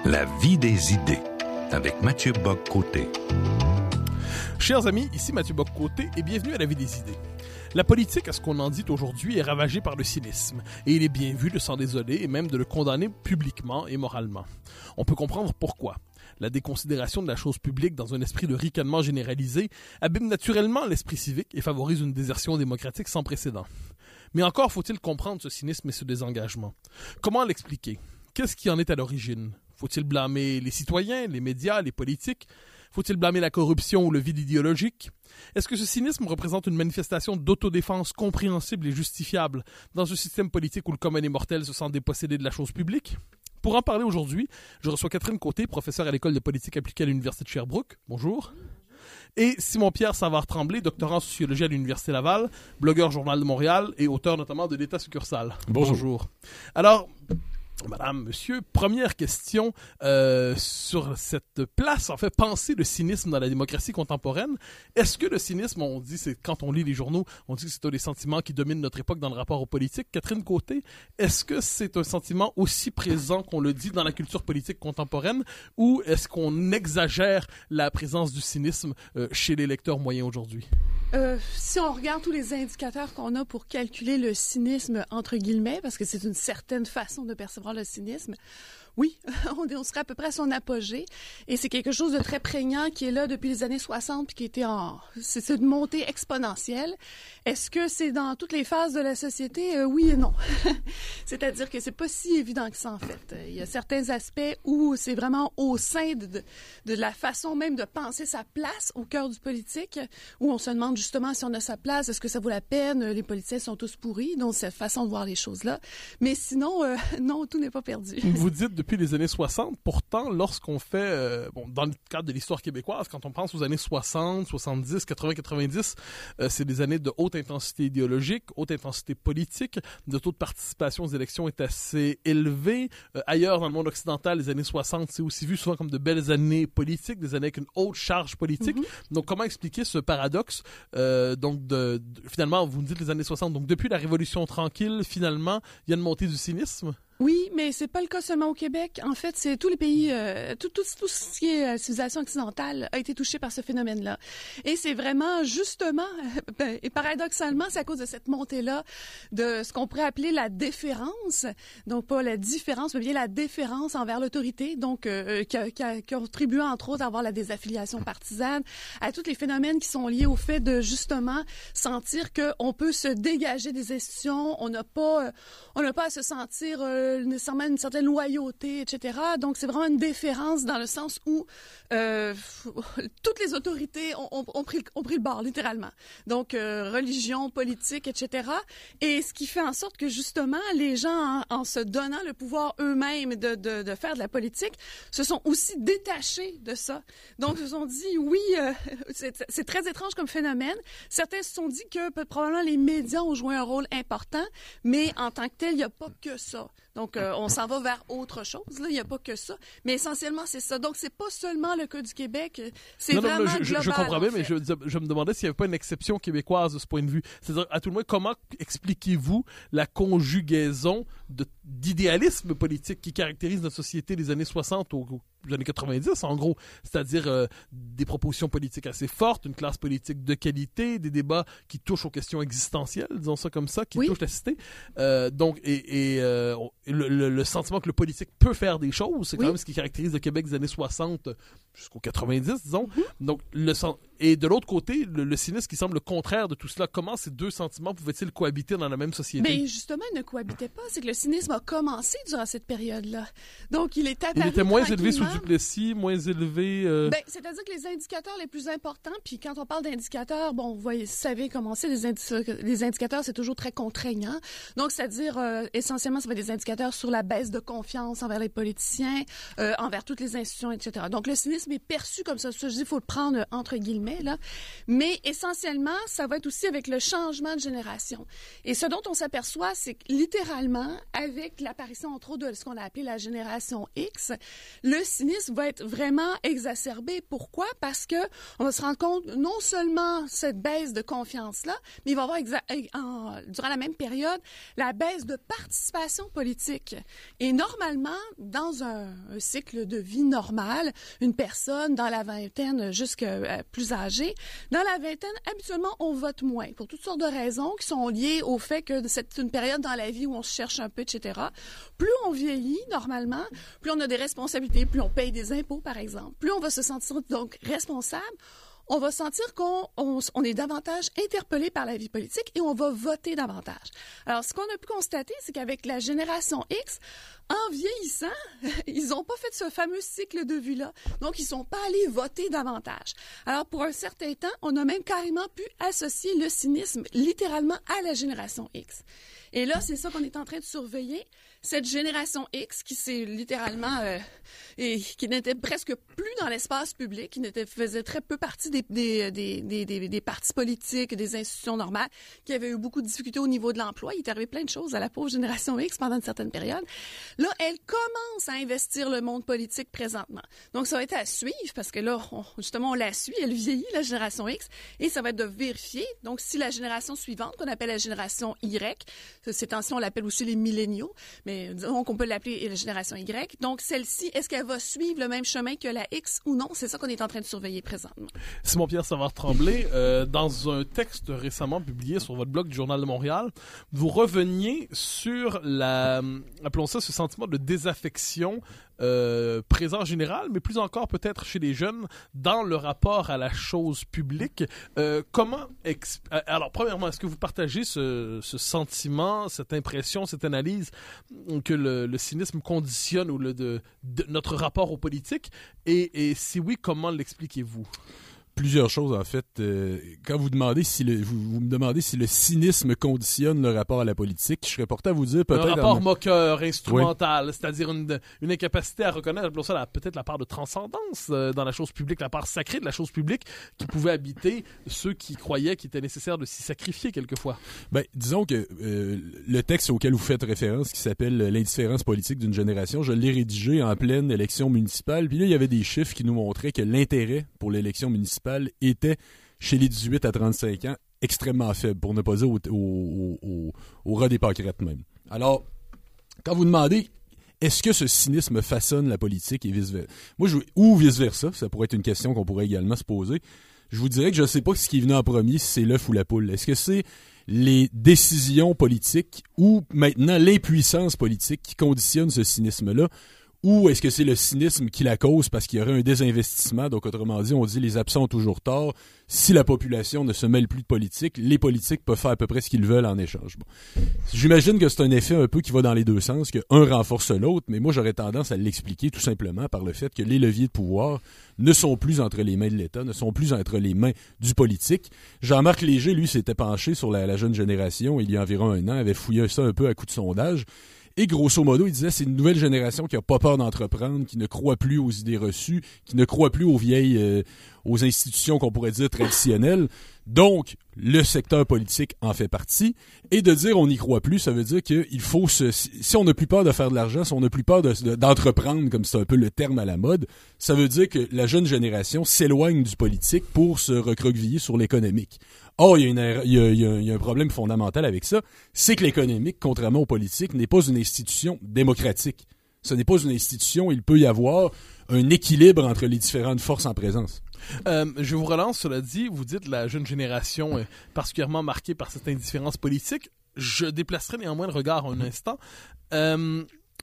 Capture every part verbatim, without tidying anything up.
La vie des idées, avec Mathieu Bock-Côté. Chers amis, ici Mathieu Bock-Côté et bienvenue à La vie des idées. La politique, à ce qu'on en dit aujourd'hui, est ravagée par le cynisme, et il est bien vu de s'en désoler et même de le condamner publiquement et moralement. On peut comprendre pourquoi. La déconsidération de la chose publique dans un esprit de ricanement généralisé abîme naturellement l'esprit civique et favorise une désertion démocratique sans précédent. Mais encore faut-il comprendre ce cynisme et ce désengagement. Comment l'expliquer? Qu'est-ce qui en est à l'origine? Faut-il blâmer les citoyens, les médias, les politiques? Faut-il blâmer la corruption ou le vide idéologique? Est-ce que ce cynisme représente une manifestation d'autodéfense compréhensible et justifiable dans un système politique où le commun des mortels se sent dépossédé de la chose publique? Pour en parler aujourd'hui, je reçois Catherine Côté, professeure à l'École de politique appliquée à l'Université de Sherbrooke. Bonjour. Et Simon-Pierre Savard-Tremblay, doctorant en sociologie à l'Université Laval, blogueur Journal de Montréal et auteur notamment de l'État succursale. Bonjour. Bonjour. Alors, madame, monsieur, première question euh, sur cette place, en fait, penser le cynisme dans la démocratie contemporaine. Est-ce que le cynisme, on dit, c'est quand on lit les journaux, on dit que c'est un des sentiments qui dominent notre époque dans le rapport aux politiques. Catherine Côté, est-ce que c'est un sentiment aussi présent qu'on le dit dans la culture politique contemporaine ou est-ce qu'on exagère la présence du cynisme euh, chez les lecteurs moyens aujourd'hui? Euh, si on regarde tous les indicateurs qu'on a pour calculer le cynisme, entre guillemets, parce que c'est une certaine façon de percevoir le cynisme, oui, on, on serait à peu près à son apogée. Et c'est quelque chose de très prégnant qui est là depuis les années soixante puis qui était en... C'est, c'est une montée exponentielle. Est-ce que c'est dans toutes les phases de la société? Euh, oui et non. C'est-à-dire que c'est pas si évident que ça, en fait. Il y a certains aspects où c'est vraiment au sein de, de, de la façon même de penser sa place au cœur du politique, où on se demande justement si on a sa place, est-ce que ça vaut la peine? Les politiciens sont tous pourris, donc cette façon de voir les choses-là. Mais sinon, euh, non, tout n'est pas perdu. Vous dites depuis les années soixante, pourtant, lorsqu'on fait, euh, bon, dans le cadre de l'histoire québécoise, quand on pense aux années soixante, soixante-dix, quatre-vingts, quatre-vingt-dix, euh, c'est des années de haute intensité idéologique, haute intensité politique, le taux de participation aux élections est assez élevé. Euh, ailleurs, dans le monde occidental, les années soixante, c'est aussi vu souvent comme de belles années politiques, des années avec une haute charge politique. Mm-hmm. Donc, comment expliquer ce paradoxe? Euh, donc, de, de, finalement, vous me dites les années soixante, donc depuis la Révolution tranquille, finalement, il y a une montée du cynisme? Oui, mais c'est pas le cas seulement au Québec. En fait, c'est tous les pays, euh, tout, tout, tout ce qui est euh, civilisation occidentale a été touché par ce phénomène-là. Et c'est vraiment, justement, euh, et paradoxalement, c'est à cause de cette montée-là de ce qu'on pourrait appeler la déférence. Donc, pas la différence, mais bien la déférence envers l'autorité. Donc, euh, qui, a, qui a contribué, entre autres, à avoir la désaffiliation partisane, à tous les phénomènes qui sont liés au fait de, justement, sentir qu'on peut se dégager des institutions. On n'a pas, euh, on n'a pas à se sentir... Euh, nécessairement une certaine loyauté, et cetera. Donc, c'est vraiment une déférence dans le sens où euh, toutes les autorités ont, ont, ont, pris, ont pris le bord, littéralement. Donc, euh, religion, politique, et cetera. Et ce qui fait en sorte que, justement, les gens, en, en se donnant le pouvoir eux-mêmes de, de, de faire de la politique, se sont aussi détachés de ça. Donc, ils se sont dit, oui, euh, c'est, c'est très étrange comme phénomène. Certains se sont dit que probablement les médias ont joué un rôle important, mais en tant que tel, il n'y a pas que ça. Donc, euh, on s'en va vers autre chose. Là, il n'y a pas que ça. Mais essentiellement, c'est ça. Donc, c'est pas seulement le cas du Québec. C'est non, vraiment non, je, global. Je comprends bien, en fait. mais je, je me demandais s'il n'y avait pas une exception québécoise de ce point de vue. C'est-à-dire, à tout le moins, comment expliquez-vous la conjugaison de, d'idéalisme politique qui caractérise notre société des années soixante aux, aux années quatre-vingt-dix, en gros? C'est-à-dire euh, des propositions politiques assez fortes, une classe politique de qualité, des débats qui touchent aux questions existentielles, disons ça comme ça, qui oui. touchent la cité. Euh, donc, et... et euh, Le, le, le sentiment que le politique peut faire des choses, c'est quand oui. même ce qui caractérise le Québec des années soixante jusqu'aux quatre-vingt-dix, disons. Mm-hmm. Donc, le et de l'autre côté, le, le cynisme qui semble le contraire de tout cela. Comment ces deux sentiments pouvaient-ils cohabiter dans la même société? Mais justement, ils ne cohabitaient pas. C'est que le cynisme a commencé durant cette période-là. Donc, il est apparu Il était moins élevé sous Duplessis, moins élevé... Euh... Ben, c'est-à-dire que les indicateurs les plus importants, puis quand on parle d'indicateurs, bon, vous voyez, vous savez comment c'est, les, indi- les indicateurs, c'est toujours très contraignant. Donc, c'est-à-dire, euh, essentiellement, ça va être des indicateurs sur la baisse de confiance envers les politiciens, euh, envers toutes les institutions, et cetera. Donc, le cynisme est perçu comme ça. Ça, je dis, il faut le prendre entre guillemets. guillemets, là. Mais essentiellement, ça va être aussi avec le changement de génération. Et ce dont on s'aperçoit, c'est que littéralement, avec l'apparition, entre autres, de ce qu'on a appelé la génération X, le cynisme va être vraiment exacerbé. Pourquoi? Parce que on va se rendre compte, non seulement cette baisse de confiance-là, mais il va y avoir, exa- en, durant la même période, la baisse de participation politique. Et normalement, dans un, un cycle de vie normal, une personne dans la vingtaine jusqu'à euh, plus âgée, dans la vingtaine, habituellement, on vote moins pour toutes sortes de raisons qui sont liées au fait que c'est une période dans la vie où on se cherche un peu, et cetera. Plus on vieillit, normalement, plus on a des responsabilités, plus on paye des impôts, par exemple, plus on va se sentir donc responsable, on va sentir qu'on on, on est davantage interpellé par la vie politique et on va voter davantage. Alors, ce qu'on a pu constater, c'est qu'avec la génération X, en vieillissant, ils n'ont pas fait ce fameux cycle de vie-là. Donc, ils ne sont pas allés voter davantage. Alors, pour un certain temps, on a même carrément pu associer le cynisme littéralement à la génération X. Et là, c'est ça qu'on est en train de surveiller. Cette génération X qui s'est littéralement euh, et qui n'était presque plus dans l'espace public, qui n'était faisait très peu partie des des, des des des des partis politiques, des institutions normales, qui avait eu beaucoup de difficultés au niveau de l'emploi. Il est arrivé plein de choses à la pauvre génération X pendant une certaine période. Là, elle commence à investir le monde politique présentement. Donc, ça va être à suivre parce que là, on, justement, on la suit. Elle vieillit, la génération X, et ça va être de vérifier. Donc, si la génération suivante, qu'on appelle la génération Y, ces temps-ci, on l'appelle aussi les milléniaux, mais disons qu'on peut l'appeler la génération Y. Donc, celle-ci, est-ce qu'elle va suivre le même chemin que la X ou non? C'est ça qu'on est en train de surveiller présentement. Simon-Pierre Savard-Tremblay, euh, dans un texte récemment publié sur votre blog du Journal de Montréal, vous reveniez sur la, appelons ça, ce sentiment de désaffection Euh, présent en général, mais plus encore peut-être chez les jeunes dans le rapport à la chose publique. Euh, comment... Exp... Alors, premièrement, est-ce que vous partagez ce, ce sentiment, cette impression, cette analyse que le, le cynisme conditionne ou le, de, de notre rapport aux politiques? Et, et si oui, comment l'expliquez-vous? Plusieurs choses, en fait. Euh, quand vous demandez si le, vous, vous me demandez si le cynisme conditionne le rapport à la politique, je serais porté à vous dire peut-être... Un rapport en... moqueur, instrumental, oui. C'est-à-dire une, une incapacité à reconnaître, appelons ça la, peut-être la part de transcendance euh, dans la chose publique, la part sacrée de la chose publique qui pouvait habiter ceux qui croyaient qu'il était nécessaire de s'y sacrifier quelquefois. Ben, disons que euh, le texte auquel vous faites référence, qui s'appelle « L'indifférence politique d'une génération », je l'ai rédigé en pleine élection municipale, puis là, il y avait des chiffres qui nous montraient que l'intérêt pour l'élection municipale était, chez les dix-huit à trente-cinq ans, extrêmement faible, pour ne pas dire au, au, au, au ras des pâquerettes même. Alors, quand vous demandez, est-ce que ce cynisme façonne la politique et vice-versa? Moi, je, ou vice-versa, ça pourrait être une question qu'on pourrait également se poser. Je vous dirais que je ne sais pas ce qui est venu en premier, si c'est l'œuf ou la poule. Est-ce que c'est les décisions politiques ou maintenant l'impuissance politique qui conditionne ce cynisme-là? Ou est-ce que c'est le cynisme qui la cause parce qu'il y aurait un désinvestissement? Donc, autrement dit, on dit les absents ont toujours tort. Si la population ne se mêle plus de politique, les politiques peuvent faire à peu près ce qu'ils veulent en échange. Bon. J'imagine que c'est un effet un peu qui va dans les deux sens, qu'un renforce l'autre, mais moi, j'aurais tendance à l'expliquer tout simplement par le fait que les leviers de pouvoir ne sont plus entre les mains de l'État, ne sont plus entre les mains du politique. Jean-Marc Léger, lui, s'était penché sur la, la jeune génération il y a environ un an, avait fouillé ça un peu à coup de sondage. Et grosso modo, il disait c'est une nouvelle génération qui a pas peur d'entreprendre, qui ne croit plus aux idées reçues, qui ne croit plus aux vieilles, euh, aux institutions qu'on pourrait dire traditionnelles. Donc, le secteur politique en fait partie. Et de dire on n'y croit plus, ça veut dire qu'il faut se... Si on n'a plus peur de faire de l'argent, si on n'a plus peur de, de, d'entreprendre, comme c'est un peu le terme à la mode, ça veut dire que la jeune génération s'éloigne du politique pour se recroqueviller sur l'économique. Or, il y a, une, il, y a, il, y a, il y a un problème fondamental avec ça, c'est que l'économique, contrairement au politique, n'est pas une institution démocratique. Ce n'est pas une institution, il peut y avoir un équilibre entre les différentes forces en présence. Euh, je vous relance, cela dit, vous dites la jeune génération est particulièrement marquée par cette indifférence politique. Je déplacerai néanmoins le regard un instant. Euh,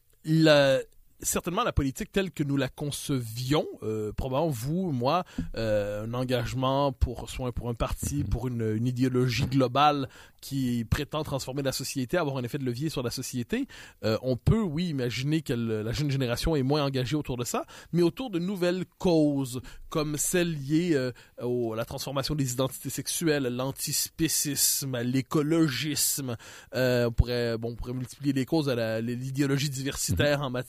la... Certainement, la politique telle que nous la concevions, euh, probablement vous, moi, euh, un engagement pour soit pour un parti, pour une, une idéologie globale qui prétend transformer la société, avoir un effet de levier sur la société, euh, on peut, oui, imaginer que la jeune génération est moins engagée autour de ça, mais autour de nouvelles causes, comme celles liées euh, au, à la transformation des identités sexuelles, l'antispécisme, l'écologisme. Euh, on pourrait, bon, on pourrait multiplier les causes à la, l'idéologie diversitaire en matière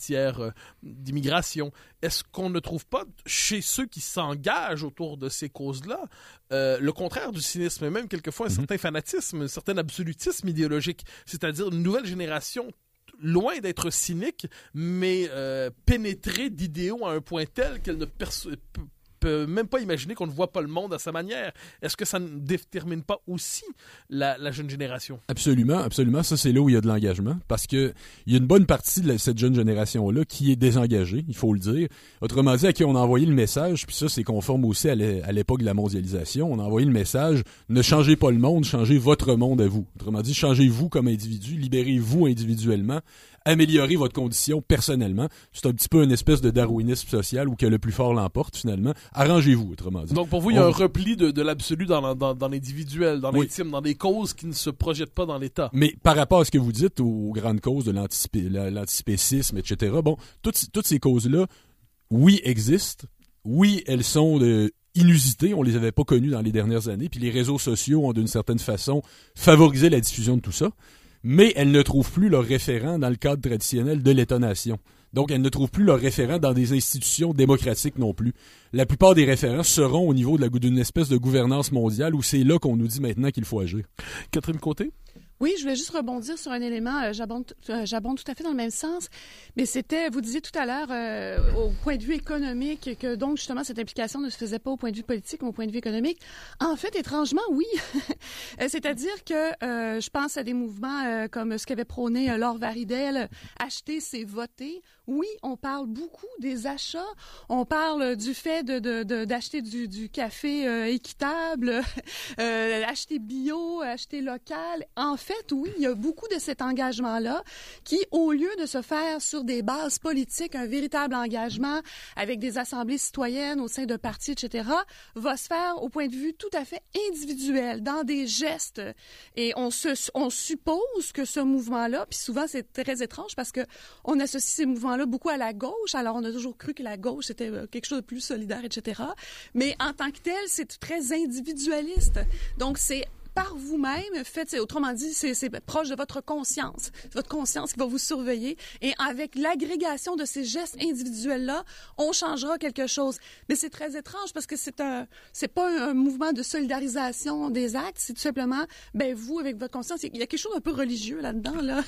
euh, d'immigration. Est-ce qu'on ne trouve pas chez ceux qui s'engagent autour de ces causes-là euh, le contraire du cynisme, et même quelquefois un mm-hmm. certain fanatisme, un certain absolutisme idéologique, c'est-à-dire une nouvelle génération loin d'être cynique, mais euh, pénétrée d'idéaux à un point tel qu'elle ne perçoit... peut même pas imaginer qu'on ne voit pas le monde à sa manière. Est-ce que ça ne détermine pas aussi la, la jeune génération? Absolument, absolument. Ça, c'est là où il y a de l'engagement, parce que il y a une bonne partie de la, cette jeune génération-là qui est désengagée, il faut le dire. Autrement dit, à qui on a envoyé le message, puis ça, c'est conforme aussi à l'époque de la mondialisation, on a envoyé le message, ne changez pas le monde, changez votre monde à vous. Autrement dit, changez-vous comme individu, libérez-vous individuellement, améliorez votre condition personnellement. C'est un petit peu une espèce de darwinisme social où que le plus fort l'emporte, finalement. Arrangez-vous, autrement dit. Donc, pour vous, il y a On... un repli de, de l'absolu dans, dans, dans l'individuel, dans oui. l'intime, dans des causes qui ne se projettent pas dans l'État. Mais par rapport à ce que vous dites, aux grandes causes de l'antispé- l'antispécisme, et cetera, bon, toutes, toutes ces causes-là, oui, existent. Oui, elles sont de... inusitées, on les avait pas connues dans les dernières années, puis les réseaux sociaux ont d'une certaine façon favorisé la diffusion de tout ça. Mais elles ne trouvent plus leur référent dans le cadre traditionnel de l'État-nation. Donc, elles ne trouvent plus leur référent dans des institutions démocratiques non plus. La plupart des référents seront au niveau de la, d'une espèce de gouvernance mondiale où c'est là qu'on nous dit maintenant qu'il faut agir. Catherine Côté? Oui, je voulais juste rebondir sur un élément, euh, j'abonde, euh, j'abonde tout à fait dans le même sens, mais c'était, vous disiez tout à l'heure, euh, au point de vue économique, que donc justement cette implication ne se faisait pas au point de vue politique, mais au point de vue économique. En fait, étrangement, oui. C'est-à-dire que euh, je pense à des mouvements euh, comme ce qu'avait prôné euh, Laure Varidel, acheter, c'est voter. Oui, on parle beaucoup des achats, on parle du fait de, de, de, d'acheter du, du café euh, équitable, euh, acheter bio, acheter local. En fait, oui, il y a beaucoup de cet engagement-là qui, au lieu de se faire sur des bases politiques, un véritable engagement avec des assemblées citoyennes au sein de partis, et cetera, va se faire au point de vue tout à fait individuel, dans des gestes. Et on, se, on suppose que ce mouvement-là, puis souvent c'est très étrange parce que on associe ces mouvements là beaucoup à la gauche. Alors, on a toujours cru que la gauche, c'était quelque chose de plus solidaire, et cetera. Mais en tant que tel, c'est très individualiste. Donc, c'est par vous-même, faites, autrement dit, c'est, c'est proche de votre conscience. C'est votre conscience qui va vous surveiller. Et avec l'agrégation de ces gestes individuels-là, on changera quelque chose. Mais c'est très étrange parce que c'est un, c'est pas un, un mouvement de solidarisation des actes. C'est tout simplement, ben, vous, avec votre conscience, il y a quelque chose d'un peu religieux là-dedans, là.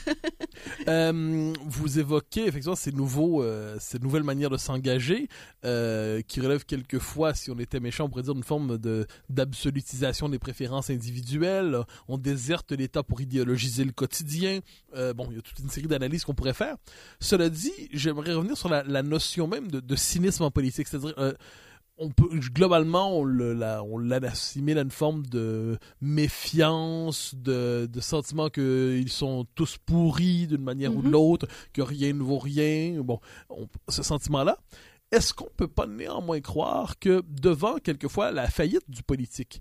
euh, vous évoquez, effectivement, ces nouveaux, euh, ces nouvelles manières de s'engager, euh, qui relèvent quelquefois, si on était méchant, on pourrait dire une forme de, d'absolutisation des préférences individuelles. On déserte l'État pour idéologiser le quotidien. Euh, bon, il y a toute une série d'analyses qu'on pourrait faire. Cela dit, j'aimerais revenir sur la, la notion même de, de cynisme en politique. C'est-à-dire, euh, on peut, globalement, on, le, la, on l'assimile à une forme de méfiance, de, de sentiment qu'ils sont tous pourris d'une manière mm-hmm. ou de l'autre, que rien ne vaut rien. Bon, on, ce sentiment-là. Est-ce qu'on peut pas néanmoins croire que devant, quelquefois, la faillite du politique,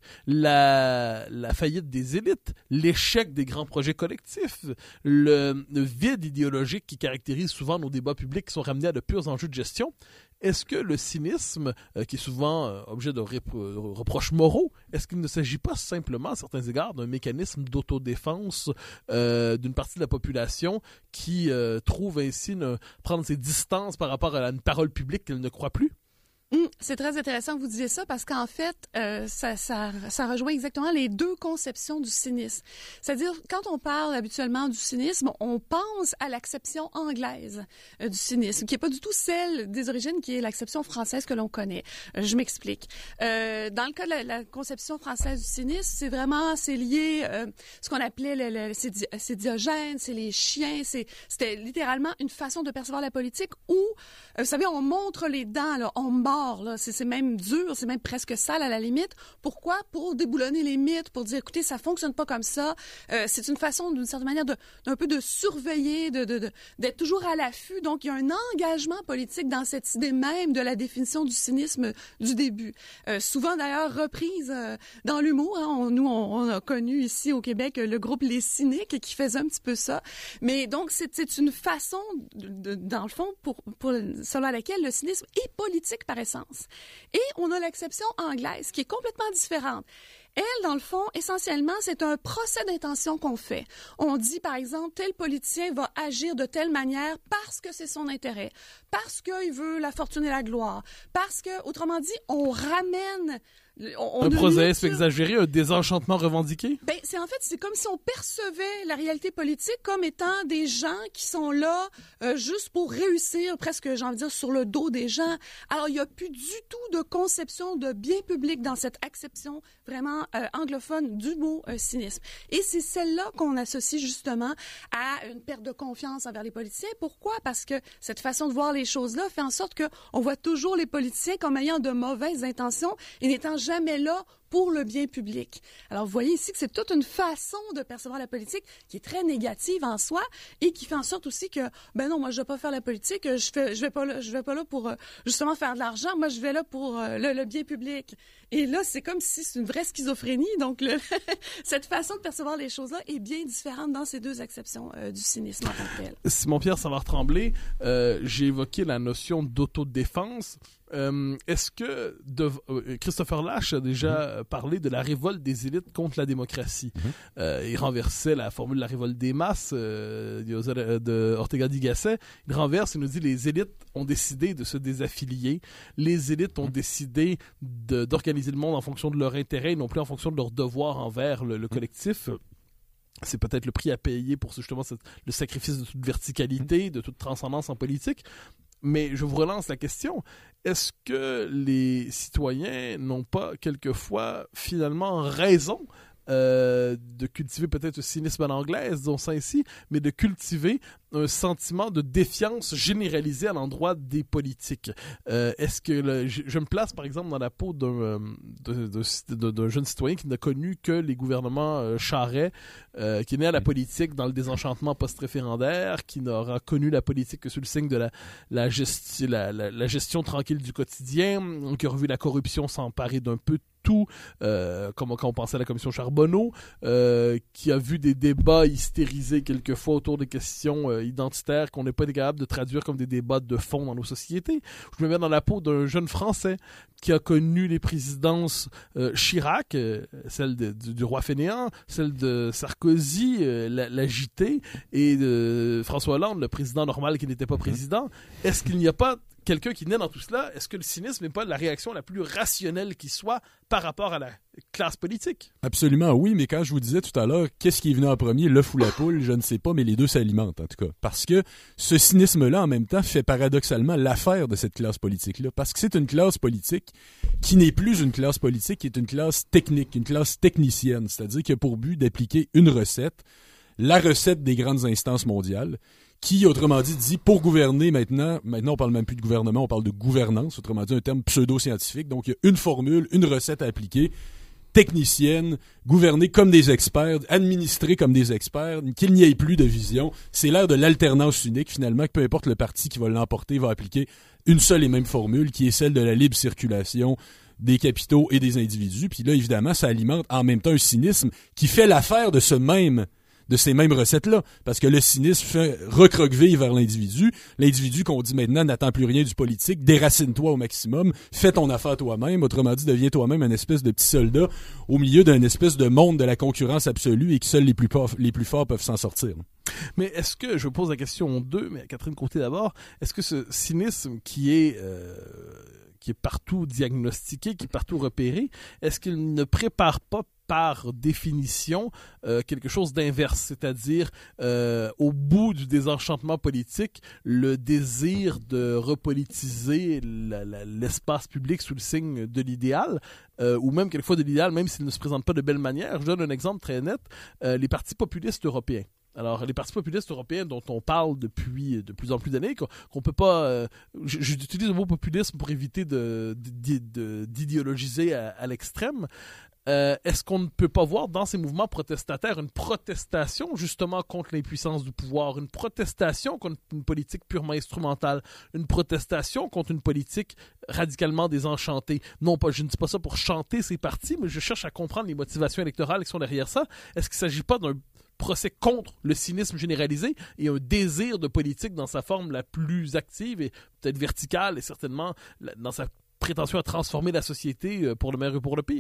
la, la faillite des élites, l'échec des grands projets collectifs, le, le vide idéologique qui caractérise souvent nos débats publics qui sont ramenés à de purs enjeux de gestion, est-ce que le cynisme, euh, qui est souvent euh, objet de répro- reproches moraux, est-ce qu'il ne s'agit pas simplement, à certains égards, d'un mécanisme d'autodéfense euh, d'une partie de la population qui euh, trouve ainsi une, prendre ses distances par rapport à une parole publique qu'elle ne croit plus? Mmh, c'est très intéressant que vous disiez ça parce qu'en fait, euh, ça, ça, ça rejoint exactement les deux conceptions du cynisme. C'est-à-dire, quand on parle habituellement du cynisme, on pense à l'acception anglaise euh, du cynisme, qui n'est pas du tout celle des origines, qui est l'acception française que l'on connaît. Euh, je m'explique. Euh, dans le cas de la, la conception française du cynisme, c'est vraiment, c'est lié, euh, ce qu'on appelait, le, le, c'est, di, c'est Diogène, c'est les chiens, c'est, c'était littéralement une façon de percevoir la politique où, euh, vous savez, on montre les dents, là, on mord. Là. C'est, c'est même dur, c'est même presque sale à la limite. Pourquoi? Pour déboulonner les mythes, pour dire, écoutez, ça fonctionne pas comme ça. Euh, c'est une façon, d'une certaine manière, de, d'un peu de surveiller, de, de, de, d'être toujours à l'affût. Donc, il y a un engagement politique dans cette idée même de la définition du cynisme du début. Euh, souvent, d'ailleurs, reprise euh, dans l'humour. Hein. On, nous, on, on a connu ici au Québec le groupe Les Cyniques qui faisait un petit peu ça. Mais donc, c'est, c'est une façon, de, de, dans le fond, pour, pour, selon laquelle le cynisme est politique par essence. Et on a l'acception anglaise qui est complètement différente. Elle, dans le fond, essentiellement, c'est un procès d'intention qu'on fait. On dit, par exemple, tel politicien va agir de telle manière parce que c'est son intérêt, parce qu'il veut la fortune et la gloire, parce que, autrement dit, on ramène... On, on un prosaïsme sur... exagéré, un désenchantement revendiqué? Ben, c'est en fait, c'est comme si on percevait la réalité politique comme étant des gens qui sont là euh, juste pour réussir, presque, j'ai envie de dire, sur le dos des gens. Alors, il n'y a plus du tout de conception de bien public dans cette acception vraiment euh, anglophone du mot euh, cynisme. Et c'est celle-là qu'on associe justement à une perte de confiance envers les politiciens. Pourquoi? Parce que cette façon de voir les choses-là fait en sorte qu'on voit toujours les politiciens comme ayant de mauvaises intentions et n'étant jamais là pour le bien public. Alors, vous voyez ici que c'est toute une façon de percevoir la politique qui est très négative en soi et qui fait en sorte aussi que, ben non, moi, je vais pas faire la politique, je fais, je vais pas là, je vais pas là pour, euh, justement, faire de l'argent, moi, je vais là pour euh, le, le bien public. Et là, c'est comme si c'est une vraie schizophrénie. Donc, le, cette façon de percevoir les choses-là est bien différente dans ces deux acceptions euh, du cynisme en tant que tel. Simon-Pierre Savard-Tremblay, euh, j'ai évoqué la notion d'autodéfense. Euh, est-ce que de, euh, Christopher Lasch a déjà mmh. parlé de la révolte des élites contre la démocratie? Mmh. Euh, il renversait la formule de la révolte des masses euh, de Ortega y Gasset. Il renverse, il nous dit les élites ont décidé de se désaffilier. Les élites ont mmh. décidé de, d'organiser le monde en fonction de leur intérêt et non plus en fonction de leurs devoirs envers le, le collectif. C'est peut-être le prix à payer pour justement cette, le sacrifice de toute verticalité, de toute transcendance en politique. Mais je vous relance la question. Est-ce que les citoyens n'ont pas quelquefois finalement raison euh, de cultiver peut-être le cynisme à l'anglaise, disons ça ici, mais de cultiver un sentiment de défiance généralisée à l'endroit des politiques? Euh, est-ce que le, je, je me place par exemple dans la peau d'un, euh, de, de, de, d'un jeune citoyen qui n'a connu que les gouvernements euh, Charest, euh, qui est né à la politique dans le désenchantement post-référendaire, qui n'aura connu la politique que sous le signe de la, la, gesti- la, la, la gestion tranquille du quotidien, qui a vu la corruption s'emparer d'un peu tout, euh, comme quand on pensait à la commission Charbonneau, euh, qui a vu des débats hystérisés quelquefois autour des questions euh, identitaires qu'on n'est pas capable de traduire comme des débats de fond dans nos sociétés. Je me mets dans la peau d'un jeune Français qui a connu les présidences euh, Chirac, euh, celle de, du, du roi fainéant, celle de Sarkozy, euh, la, la J T, et de François Hollande, le président normal qui n'était pas président. Est-ce qu'il n'y a pas quelqu'un qui naît dans tout cela? Est-ce que le cynisme n'est pas la réaction la plus rationnelle qui soit par rapport à la classe politique? Absolument, oui, mais quand je vous disais tout à l'heure, qu'est-ce qui est venu en premier, l'œuf ou la poule, je ne sais pas, mais les deux s'alimentent en tout cas. Parce que ce cynisme-là, en même temps, fait paradoxalement l'affaire de cette classe politique-là. Parce que c'est une classe politique qui n'est plus une classe politique, qui est une classe technique, une classe technicienne, c'est-à-dire qui a pour but d'appliquer une recette, la recette des grandes instances mondiales, qui, autrement dit, dit pour gouverner maintenant, maintenant on parle même plus de gouvernement, on parle de gouvernance, autrement dit un terme pseudo-scientifique, donc il y a une formule, une recette à appliquer, technicienne, gouverner comme des experts, administrer comme des experts, qu'il n'y ait plus de vision. C'est l'ère de l'alternance unique, finalement, que peu importe le parti qui va l'emporter, va appliquer une seule et même formule, qui est celle de la libre circulation des capitaux et des individus. Puis là, évidemment, ça alimente en même temps un cynisme qui fait l'affaire de ce même de ces mêmes recettes-là, parce que le cynisme fait recroqueviller vers l'individu. L'individu qu'on dit maintenant n'attend plus rien du politique, déracine-toi au maximum, fais ton affaire toi-même, autrement dit, deviens toi-même un espèce de petit soldat au milieu d'un espèce de monde de la concurrence absolue et que seuls les plus, pa- les plus forts peuvent s'en sortir. Mais est-ce que, je pose la question en deux, mais à Catherine Côté d'abord, est-ce que ce cynisme qui est... Euh... qui est partout diagnostiqué, qui est partout repéré, est-ce qu'il ne prépare pas par définition euh, quelque chose d'inverse, c'est-à-dire euh, au bout du désenchantement politique, le désir de repolitiser la, la, l'espace public sous le signe de l'idéal, euh, ou même quelquefois de l'idéal, même s'il ne se présente pas de belle manière. Je donne un exemple très net, euh, les partis populistes européens. Alors, les partis populistes européens dont on parle depuis de plus en plus d'années, qu'on, qu'on peut pas... Euh, j'utilise le mot populisme pour éviter de, de, de, d'idéologiser à, à l'extrême. Euh, est-ce qu'on ne peut pas voir dans ces mouvements protestataires une protestation justement contre l'impuissance du pouvoir, une protestation contre une politique purement instrumentale, une protestation contre une politique radicalement désenchantée? Non, pas, je ne dis pas ça pour chanter ces partis, mais je cherche à comprendre les motivations électorales qui sont derrière ça. Est-ce qu'il ne s'agit pas d'un procès contre le cynisme généralisé et un désir de politique dans sa forme la plus active et peut-être verticale et certainement dans sa prétention à transformer la société pour le meilleur et pour le pire? Mmh.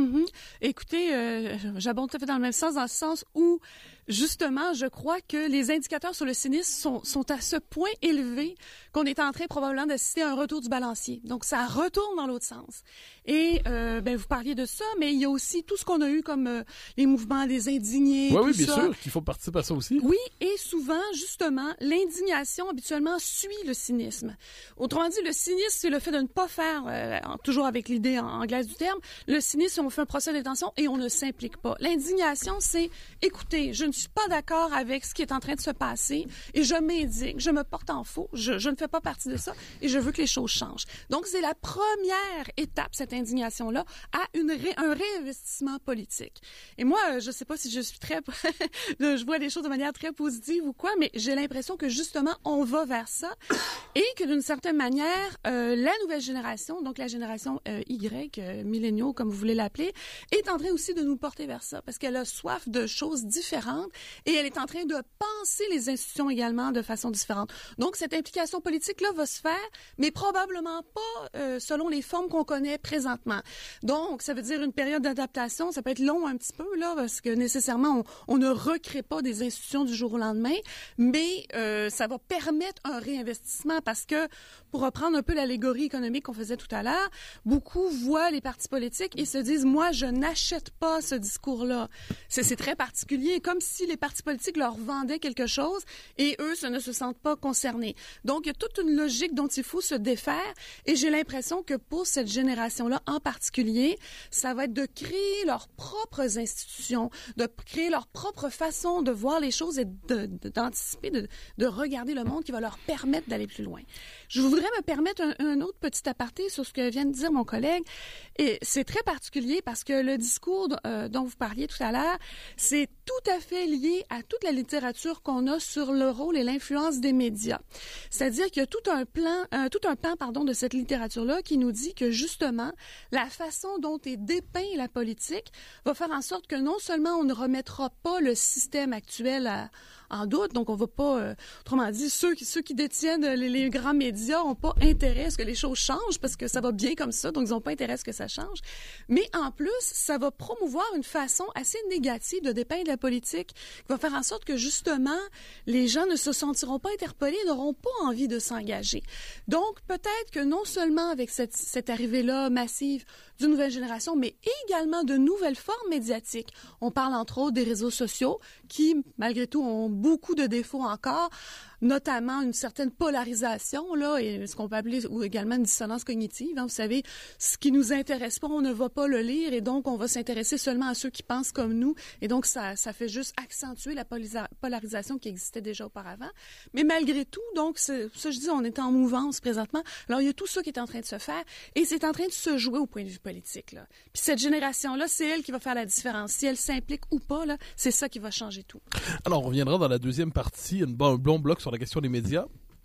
Mm-hmm. Écoutez, euh, j'abonde tout à fait dans le même sens, dans le sens où, justement, je crois que les indicateurs sur le cynisme sont, sont à ce point élevés qu'on est en train probablement d'assister à un retour du balancier. Donc, ça retourne dans l'autre sens. Et, euh, ben, vous parliez de ça, mais il y a aussi tout ce qu'on a eu comme euh, les mouvements des indignés, ouais, tout oui, bien ça. sûr, qu'il faut participer à ça aussi. Oui, et souvent, justement, l'indignation habituellement suit le cynisme. Autrement dit, le cynisme, c'est le fait de ne pas faire, euh, toujours avec l'idée anglaise du terme, le cynisme, on fait un procès d'intention et on ne s'implique pas. L'indignation, c'est, écoutez, je ne suis pas d'accord avec ce qui est en train de se passer et je m'indigne, je me porte en faux, je, je ne fais pas partie de ça et je veux que les choses changent. Donc, c'est la première étape, cette indignation-là, à une ré, un réinvestissement politique. Et moi, je ne sais pas si je suis très... je vois les choses de manière très positive ou quoi, mais j'ai l'impression que, justement, on va vers ça et que, d'une certaine manière, euh, la nouvelle génération, donc la génération euh, Y, euh, milléniaux, comme vous voulez l'appeler, est en train aussi de nous porter vers ça parce qu'elle a soif de choses différentes et elle est en train de penser les institutions également de façon différente. Donc, cette implication politique-là va se faire, mais probablement pas euh, selon les formes qu'on connaît présentement. Donc, ça veut dire une période d'adaptation. Ça peut être long un petit peu, là, parce que nécessairement, on, on ne recrée pas des institutions du jour au lendemain, mais euh, ça va permettre un réinvestissement parce que, pour reprendre un peu l'allégorie économique qu'on faisait tout à l'heure, beaucoup voient les partis politiques et se disent, moi, je n'achète pas ce discours-là. C'est, c'est très particulier, comme si les partis politiques leur vendaient quelque chose et eux ce ne se sentent pas concernés. Donc, il y a toute une logique dont il faut se défaire et j'ai l'impression que pour cette génération-là en particulier, ça va être de créer leurs propres institutions, de créer leur propre façon de voir les choses et de, de, d'anticiper, de, de regarder le monde qui va leur permettre d'aller plus loin. Je voudrais me permettre un, un autre petit aparté sur ce que vient de dire mon collègue. Et c'est très particulier parce que le discours euh, dont vous parliez tout à l'heure, c'est tout à fait lié à toute la littérature qu'on a sur le rôle et l'influence des médias. C'est-à-dire qu'il y a tout un plan, euh, tout un pan, pardon, de cette littérature-là qui nous dit que justement, la façon dont est dépeint la politique va faire en sorte que non seulement on ne remettra pas le système actuel à, en doute, donc on va pas, euh, autrement dit, ceux qui, ceux qui détiennent les, les grands médias n'ont pas intérêt à ce que les choses changent parce que ça va bien comme ça, donc ils n'ont pas intérêt à ce que ça change. Mais en plus, ça va promouvoir une façon assez négative de dépeindre la politique qui va faire en sorte que justement, les gens ne se sentiront pas interpellés, n'auront pas envie de s'engager. Donc peut-être que non seulement avec cette, cette arrivée-là massive d'une nouvelle génération, mais également de nouvelles formes médiatiques. On parle entre autres des réseaux sociaux qui, malgré tout, ont beaucoup de défauts encore, notamment une certaine polarisation, là, et ce qu'on peut appeler ou également une dissonance cognitive. Hein. Vous savez, ce qui nous intéresse pas, on ne va pas le lire et donc on va s'intéresser seulement à ceux qui pensent comme nous. Et donc, ça, ça fait juste accentuer la polisa- polarisation qui existait déjà auparavant. Mais malgré tout, donc, c'est, ça je dis, on est en mouvance présentement. Alors, il y a tout ça qui est en train de se faire et c'est en train de se jouer au point de vue politique, là. Puis cette génération-là, c'est elle qui va faire la différence. Si elle s'implique ou pas, là, c'est ça qui va changer tout. Alors, on reviendra dans la deuxième partie, un bon, bon bloc sur la question des médias.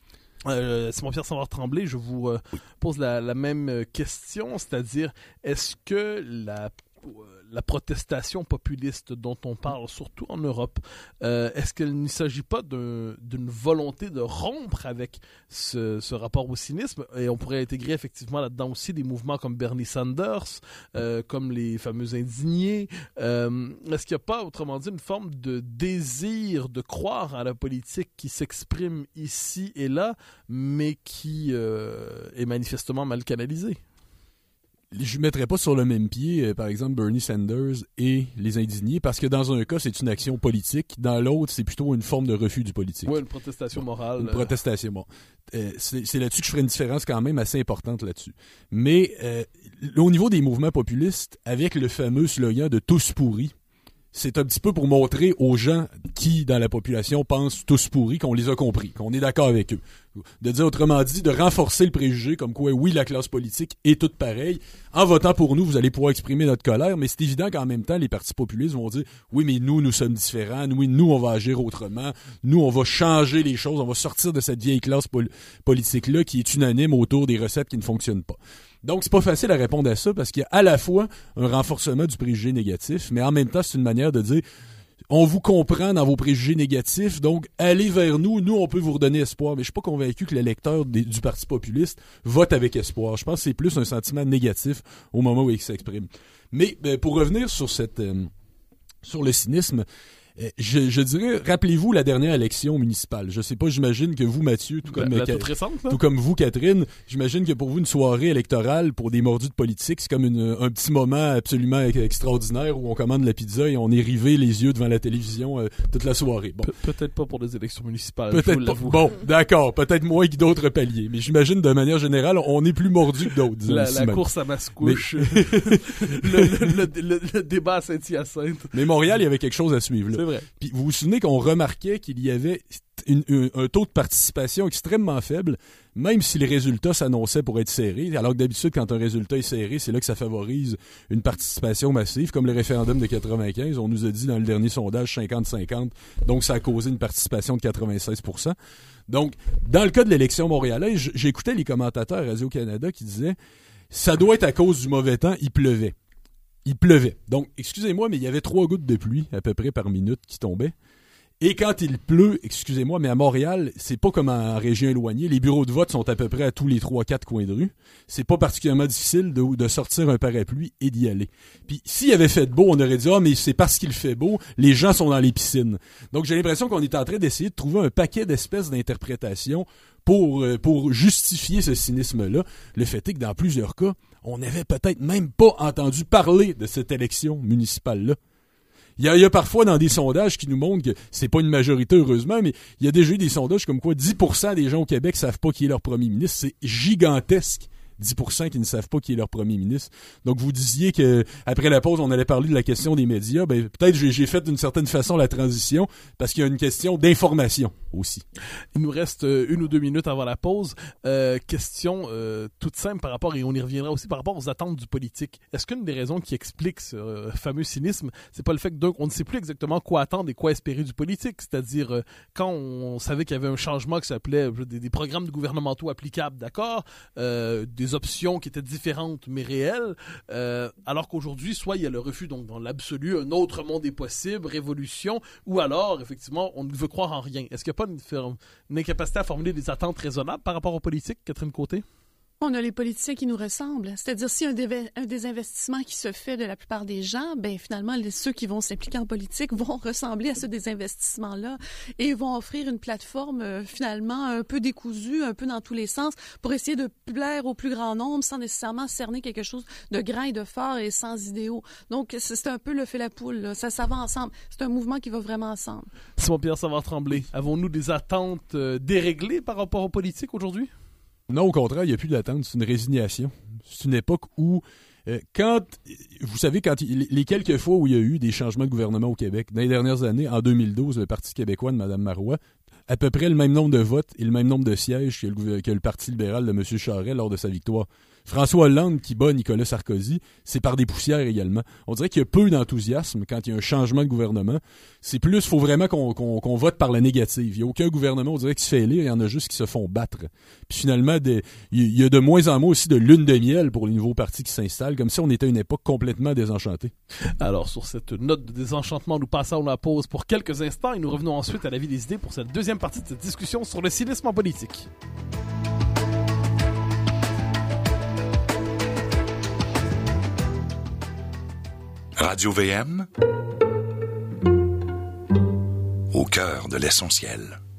Euh, Simon-Pierre Savard-Tremblay, je vous euh, pose la, la même question, c'est-à-dire, est-ce que la la protestation populiste dont on parle, surtout en Europe, euh, est-ce qu'il ne s'agit pas d'un, d'une volonté de rompre avec ce, ce rapport au cynisme? Et on pourrait intégrer effectivement là-dedans aussi des mouvements comme Bernie Sanders, euh, comme les fameux indignés. Euh, est-ce qu'il n'y a pas, autrement dit, une forme de désir de croire à la politique qui s'exprime ici et là, mais qui euh, est manifestement mal canalisée? Je ne mettrais pas sur le même pied, euh, par exemple, Bernie Sanders et les indignés, parce que dans un cas, c'est une action politique. Dans l'autre, c'est plutôt une forme de refus du politique. Oui, une protestation morale. Une protestation, bon. Euh, c'est, c'est là-dessus que je ferais une différence quand même assez importante là-dessus. Mais euh, au niveau des mouvements populistes, avec le fameux slogan de « tous pourris », c'est un petit peu pour montrer aux gens qui, dans la population, pensent tous pourris, qu'on les a compris, qu'on est d'accord avec eux. De dire, autrement dit, de renforcer le préjugé comme quoi, oui, la classe politique est toute pareille. En votant pour nous, vous allez pouvoir exprimer notre colère, mais c'est évident qu'en même temps, les partis populistes vont dire, oui, mais nous, nous sommes différents, oui, nous, on va agir autrement, nous, on va changer les choses, on va sortir de cette vieille classe pol- politique-là qui est unanime autour des recettes qui ne fonctionnent pas. Donc, c'est pas facile à répondre à ça parce qu'il y a à la fois un renforcement du préjugé négatif, mais en même temps, c'est une manière de dire on vous comprend dans vos préjugés négatifs, donc allez vers nous, nous on peut vous redonner espoir. Mais je suis pas convaincu que l'électeur des, du Parti populiste vote avec espoir. Je pense que c'est plus un sentiment négatif au moment où il s'exprime. Mais ben, pour revenir sur cette euh, sur le cynisme, Je, je dirais, rappelez-vous la dernière élection municipale. Je sais pas, j'imagine que vous, Mathieu, tout comme, la, la Ca- toute récente, tout comme vous, Catherine, j'imagine que pour vous, une soirée électorale pour des mordus de politique, c'est comme une, un petit moment absolument extraordinaire où on commande la pizza et on est rivé les yeux devant la télévision euh, toute la soirée. Bon. Pe- peut-être pas pour des élections municipales. Peut-être pas. Bon, d'accord, peut-être moins que d'autres paliers. Mais j'imagine, de manière générale, on est plus mordu que d'autres. La, ici la même. course à Mascouche, Mais... le, le, le, le, le débat à Saint-Hyacinthe. Mais Montréal, il y avait quelque chose à suivre. Là. C'est vrai. Puis vous vous souvenez qu'on remarquait qu'il y avait une, une, un taux de participation extrêmement faible, même si les résultats s'annonçaient pour être serrés, alors que d'habitude, quand un résultat est serré, c'est là que ça favorise une participation massive, comme le référendum de quatre-vingt-quinze. On nous a dit dans le dernier sondage cinquante cinquante, donc ça a causé une participation de quatre-vingt-seize pour cent. Donc, dans le cas de l'élection montréalaise, j'écoutais les commentateurs à Radio-Canada qui disaient « ça doit être à cause du mauvais temps, il pleuvait ». Il pleuvait. Donc, excusez-moi, mais il y avait trois gouttes de pluie à peu près par minute qui tombaient. Et quand il pleut, excusez-moi, mais à Montréal, c'est pas comme en région éloignée. Les bureaux de vote sont à peu près à tous les trois quatre coins de rue. C'est pas particulièrement difficile de, de sortir un parapluie et d'y aller. Puis s'il avait fait beau, on aurait dit « Ah, mais c'est parce qu'il fait beau, les gens sont dans les piscines. » Donc j'ai l'impression qu'on est en train d'essayer de trouver un paquet d'espèces d'interprétations pour, euh, pour justifier ce cynisme-là. Le fait est que dans plusieurs cas, on n'avait peut-être même pas entendu parler de cette élection municipale-là. Il y, a, il y a parfois dans des sondages qui nous montrent que c'est pas une majorité, heureusement, mais il y a déjà eu des sondages comme quoi dix pour cent des gens au Québec savent pas qui est leur premier ministre. C'est gigantesque. dix pour cent qui ne savent pas qui est leur premier ministre. Donc, vous disiez que après la pause, on allait parler de la question des médias. Ben, peut-être j'ai, j'ai fait d'une certaine façon la transition parce qu'il y a une question d'information aussi. Il nous reste euh, une ou deux minutes avant la pause. Euh, question euh, toute simple par rapport, et on y reviendra aussi, par rapport aux attentes du politique. Est-ce qu'une des raisons qui explique ce euh, fameux cynisme, c'est pas le fait que d'un, on ne sait plus exactement quoi attendre et quoi espérer du politique? C'est-à-dire, euh, quand on savait qu'il y avait un changement qui s'appelait euh, des, des programmes gouvernementaux applicables, d'accord, euh, des options qui étaient différentes mais réelles, euh, alors qu'aujourd'hui, soit il y a le refus, donc dans l'absolu, un autre monde est possible, révolution, ou alors, effectivement, on ne veut croire en rien. Est-ce qu'il n'y a pas une, une incapacité à formuler des attentes raisonnables par rapport aux politiques, Catherine Côté? On a les politiciens qui nous ressemblent. C'est-à-dire, si un, déve- un désinvestissement qui se fait de la plupart des gens, ben finalement, les, ceux qui vont s'impliquer en politique vont ressembler à ceux des investissements-là et vont offrir une plateforme euh, finalement un peu décousue, un peu dans tous les sens, pour essayer de plaire au plus grand nombre sans nécessairement cerner quelque chose de grand et de fort et sans idéaux. Donc, c'est, c'est un peu le fait la poule. Là. Ça, ça va ensemble. C'est un mouvement qui va vraiment ensemble. Simon-Pierre Savard-Tremblay, avons-nous des attentes euh, déréglées par rapport aux politiques aujourd'hui? Non, au contraire, il n'y a plus d'attente, c'est une résignation. C'est une époque où, euh, quand, vous savez, quand il, les quelques fois où il y a eu des changements de gouvernement au Québec, dans les dernières années, en deux mille douze, le Parti québécois de Mme Marois, à peu près le même nombre de votes et le même nombre de sièges que le, que le Parti libéral de M. Charest lors de sa victoire. François Hollande qui bat Nicolas Sarkozy, c'est par des poussières également. On dirait qu'il y a peu d'enthousiasme quand il y a un changement de gouvernement. C'est plus, il faut vraiment qu'on, qu'on, qu'on vote par la négative. Il n'y a aucun gouvernement, on dirait, qui se fait élire, il y en a juste qui se font battre. Puis finalement, des, il y a de moins en moins aussi de lune de miel pour les nouveaux partis qui s'installent, comme si on était à une époque complètement désenchantée. Alors, sur cette note de désenchantement, nous passons la pause pour quelques instants et nous revenons ensuite à la vie des idées pour cette deuxième partie de cette discussion sur le cynisme en politique. Radio-V M, au cœur de l'essentiel.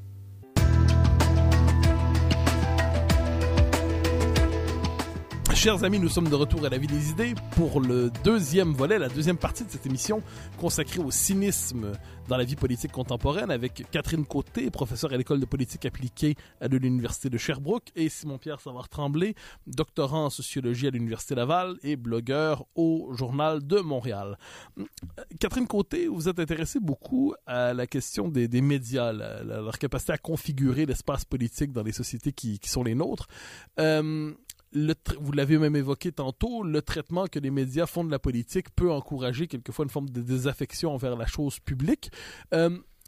Chers amis, nous sommes de retour à la vie des idées pour le deuxième volet, la deuxième partie de cette émission consacrée au cynisme dans la vie politique contemporaine avec Catherine Côté, professeure à l'école de politique appliquée à l'Université de Sherbrooke, et Simon-Pierre Savard-Tremblay, doctorant en sociologie à l'Université Laval et blogueur au Journal de Montréal. Catherine Côté, vous êtes intéressée beaucoup à la question des, des médias, la, la, leur capacité à configurer l'espace politique dans les sociétés qui, qui sont les nôtres. Euh, Le tra- vous l'avez même évoqué tantôt, le traitement que les médias font de la politique peut encourager quelquefois une forme de désaffection envers la chose publique. Euh,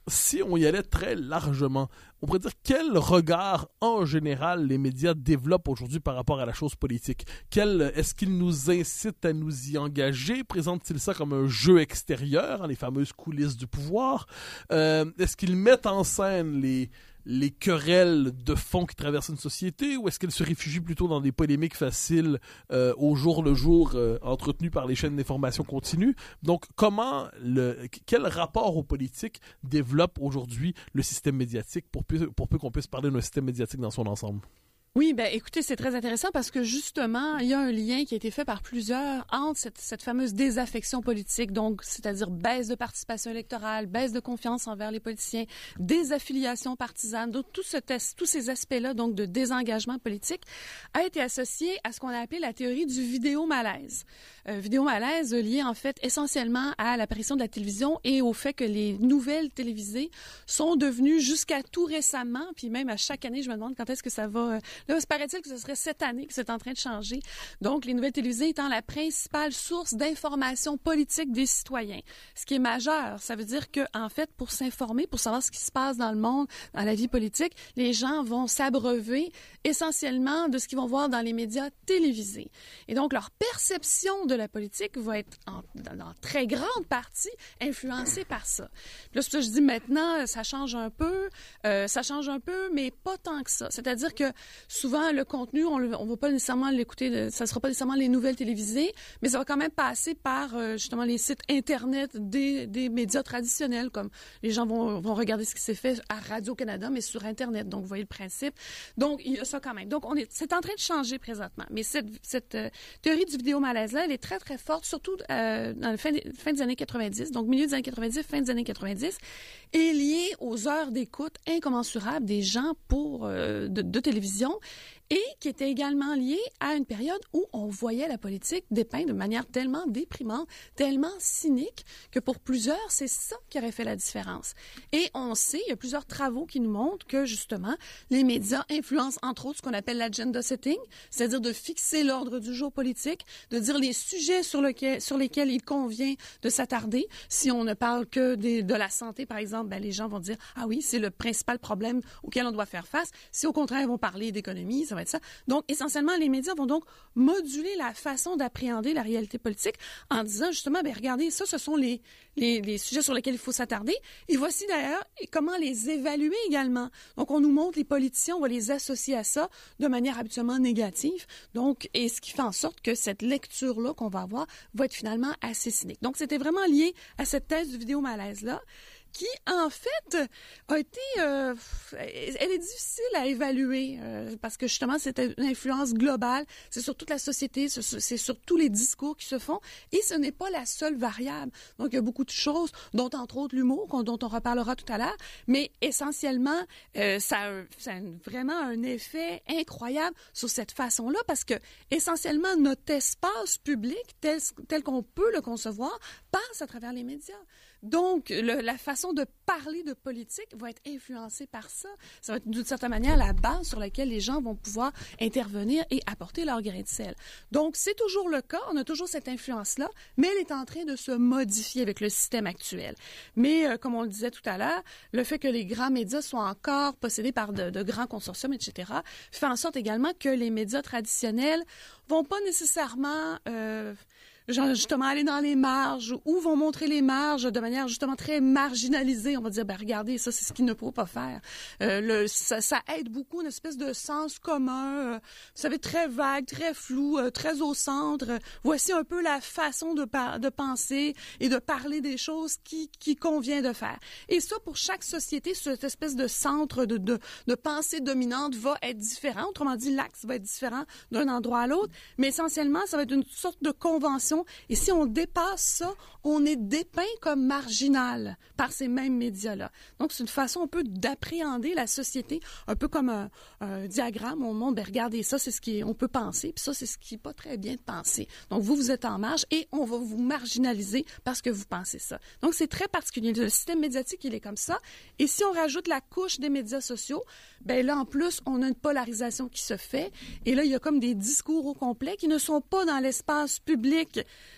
si on y allait très largement, on pourrait dire quel regard en général les médias développent aujourd'hui par rapport à la chose politique? Quel, est-ce qu'ils nous incitent à nous y engager? Présentent-ils ça comme un jeu extérieur, hein, les fameuses coulisses du pouvoir? Euh, est-ce qu'ils mettent en scène les... les querelles de fond qui traversent une société, ou est-ce qu'elle se réfugie plutôt dans des polémiques faciles euh, au jour le jour euh, entretenues par les chaînes d'information continue? Donc, comment, le, quel rapport aux politiques développe aujourd'hui le système médiatique pour peu, pour peu qu'on puisse parler d'un système médiatique dans son ensemble? Oui, ben écoutez, c'est très intéressant parce que justement, il y a un lien qui a été fait par plusieurs entre cette, cette fameuse désaffection politique, donc c'est-à-dire baisse de participation électorale, baisse de confiance envers les politiciens, désaffiliation partisane, donc tout ce test, tous ces aspects-là, donc de désengagement politique, a été associé à ce qu'on a appelé la théorie du vidéo-malaise. Euh, vidéo-malaise lié en fait essentiellement à l'apparition de la télévision et au fait que les nouvelles télévisées sont devenues jusqu'à tout récemment, puis même à chaque année, je me demande quand est-ce que ça va... Euh, Là, il paraît-il que ce serait cette année que c'est en train de changer. Donc, les nouvelles télévisées étant la principale source d'information politique des citoyens. Ce qui est majeur, ça veut dire que, en fait, pour s'informer, pour savoir ce qui se passe dans le monde, dans la vie politique, les gens vont s'abreuver essentiellement de ce qu'ils vont voir dans les médias télévisés. Et donc, leur perception de la politique va être en, dans, en très grande partie influencée par ça. Puis là, c'est pour ça que je dis maintenant, ça change un peu, euh, ça change un peu, mais pas tant que ça. C'est-à-dire que souvent, le contenu, on ne va pas nécessairement l'écouter, ça ne sera pas nécessairement les nouvelles télévisées, mais ça va quand même passer par euh, justement les sites Internet des, des médias traditionnels, comme les gens vont, vont regarder ce qui s'est fait à Radio-Canada, mais sur Internet. Donc, vous voyez le principe. Donc, il y a ça quand même. Donc, on est, c'est en train de changer présentement. Mais cette, cette euh, théorie du vidéo-malaise-là, elle est très, très forte, surtout euh, dans la fin des, fin des années quatre-vingt-dix, donc milieu des années quatre-vingt-dix, fin des années quatre-vingt-dix, et liée aux heures d'écoute incommensurables des gens pour, euh, de, de télévision, et qui était également lié à une période où on voyait la politique dépeinte de manière tellement déprimante, tellement cynique, que pour plusieurs, c'est ça qui aurait fait la différence. Et on sait, il y a plusieurs travaux qui nous montrent que, justement, les médias influencent, entre autres, ce qu'on appelle l'agenda setting, c'est-à-dire de fixer l'ordre du jour politique, de dire les sujets sur, lequel, sur lesquels il convient de s'attarder. Si on ne parle que des, de la santé, par exemple, ben, les gens vont dire « Ah oui, c'est le principal problème auquel on doit faire face ». Si, au contraire, ils vont parler d'économie, ça va être ça. Donc, essentiellement, les médias vont donc moduler la façon d'appréhender la réalité politique en disant justement, bien, regardez, ça, ce sont les, les, les sujets sur lesquels il faut s'attarder. Et voici d'ailleurs comment les évaluer également. Donc, on nous montre les politiciens, on va les associer à ça de manière habituellement négative. Donc, et ce qui fait en sorte que cette lecture-là qu'on va avoir va être finalement assez cynique. Donc, c'était vraiment lié à cette thèse du vidéo-malaise-là, qui, en fait, a été... Euh, elle est difficile à évaluer euh, parce que, justement, c'est une influence globale. C'est sur toute la société, c'est sur tous les discours qui se font et ce n'est pas la seule variable. Donc, il y a beaucoup de choses, dont, entre autres, l'humour, dont on reparlera tout à l'heure, mais essentiellement, euh, ça, a, ça a vraiment un effet incroyable sur cette façon-là parce que, essentiellement, notre espace public, tel, tel qu'on peut le concevoir, passe à travers les médias. Donc, le, la façon de parler de politique va être influencée par ça. Ça va être d'une certaine manière la base sur laquelle les gens vont pouvoir intervenir et apporter leur grain de sel. Donc, c'est toujours le cas, on a toujours cette influence-là, mais elle est en train de se modifier avec le système actuel. Mais, euh, comme on le disait tout à l'heure, le fait que les grands médias soient encore possédés par de, de grands consortiums, et cetera, fait en sorte également que les médias traditionnels vont pas nécessairement... Euh, genre justement aller dans les marges ou vont montrer les marges de manière justement très marginalisée. On va dire, ben regardez, ça, c'est ce qu'il ne faut pas faire. Euh, le, ça, ça aide beaucoup une espèce de sens commun, euh, vous savez, très vague, très flou, euh, très au centre. Euh, voici un peu la façon de, par, de penser et de parler des choses qui, qui convient de faire. Et ça, pour chaque société, cette espèce de centre de, de, de pensée dominante va être différent. Autrement dit, l'axe va être différent d'un endroit à l'autre, mais essentiellement, ça va être une sorte de convention. Et si on dépasse ça, on est dépeint comme marginal par ces mêmes médias-là. Donc, c'est une façon un peu d'appréhender la société, un peu comme un, un diagramme. On montre, ben regardez, ça, c'est ce qu'on peut penser, puis ça, c'est ce qui n'est pas très bien de penser. Donc, vous, vous êtes en marge et on va vous marginaliser parce que vous pensez ça. Donc, c'est très particulier. Le système médiatique, il est comme ça. Et si on rajoute la couche des médias sociaux, ben là, en plus, on a une polarisation qui se fait. Et là, il y a comme des discours au complet qui ne sont pas dans l'espace public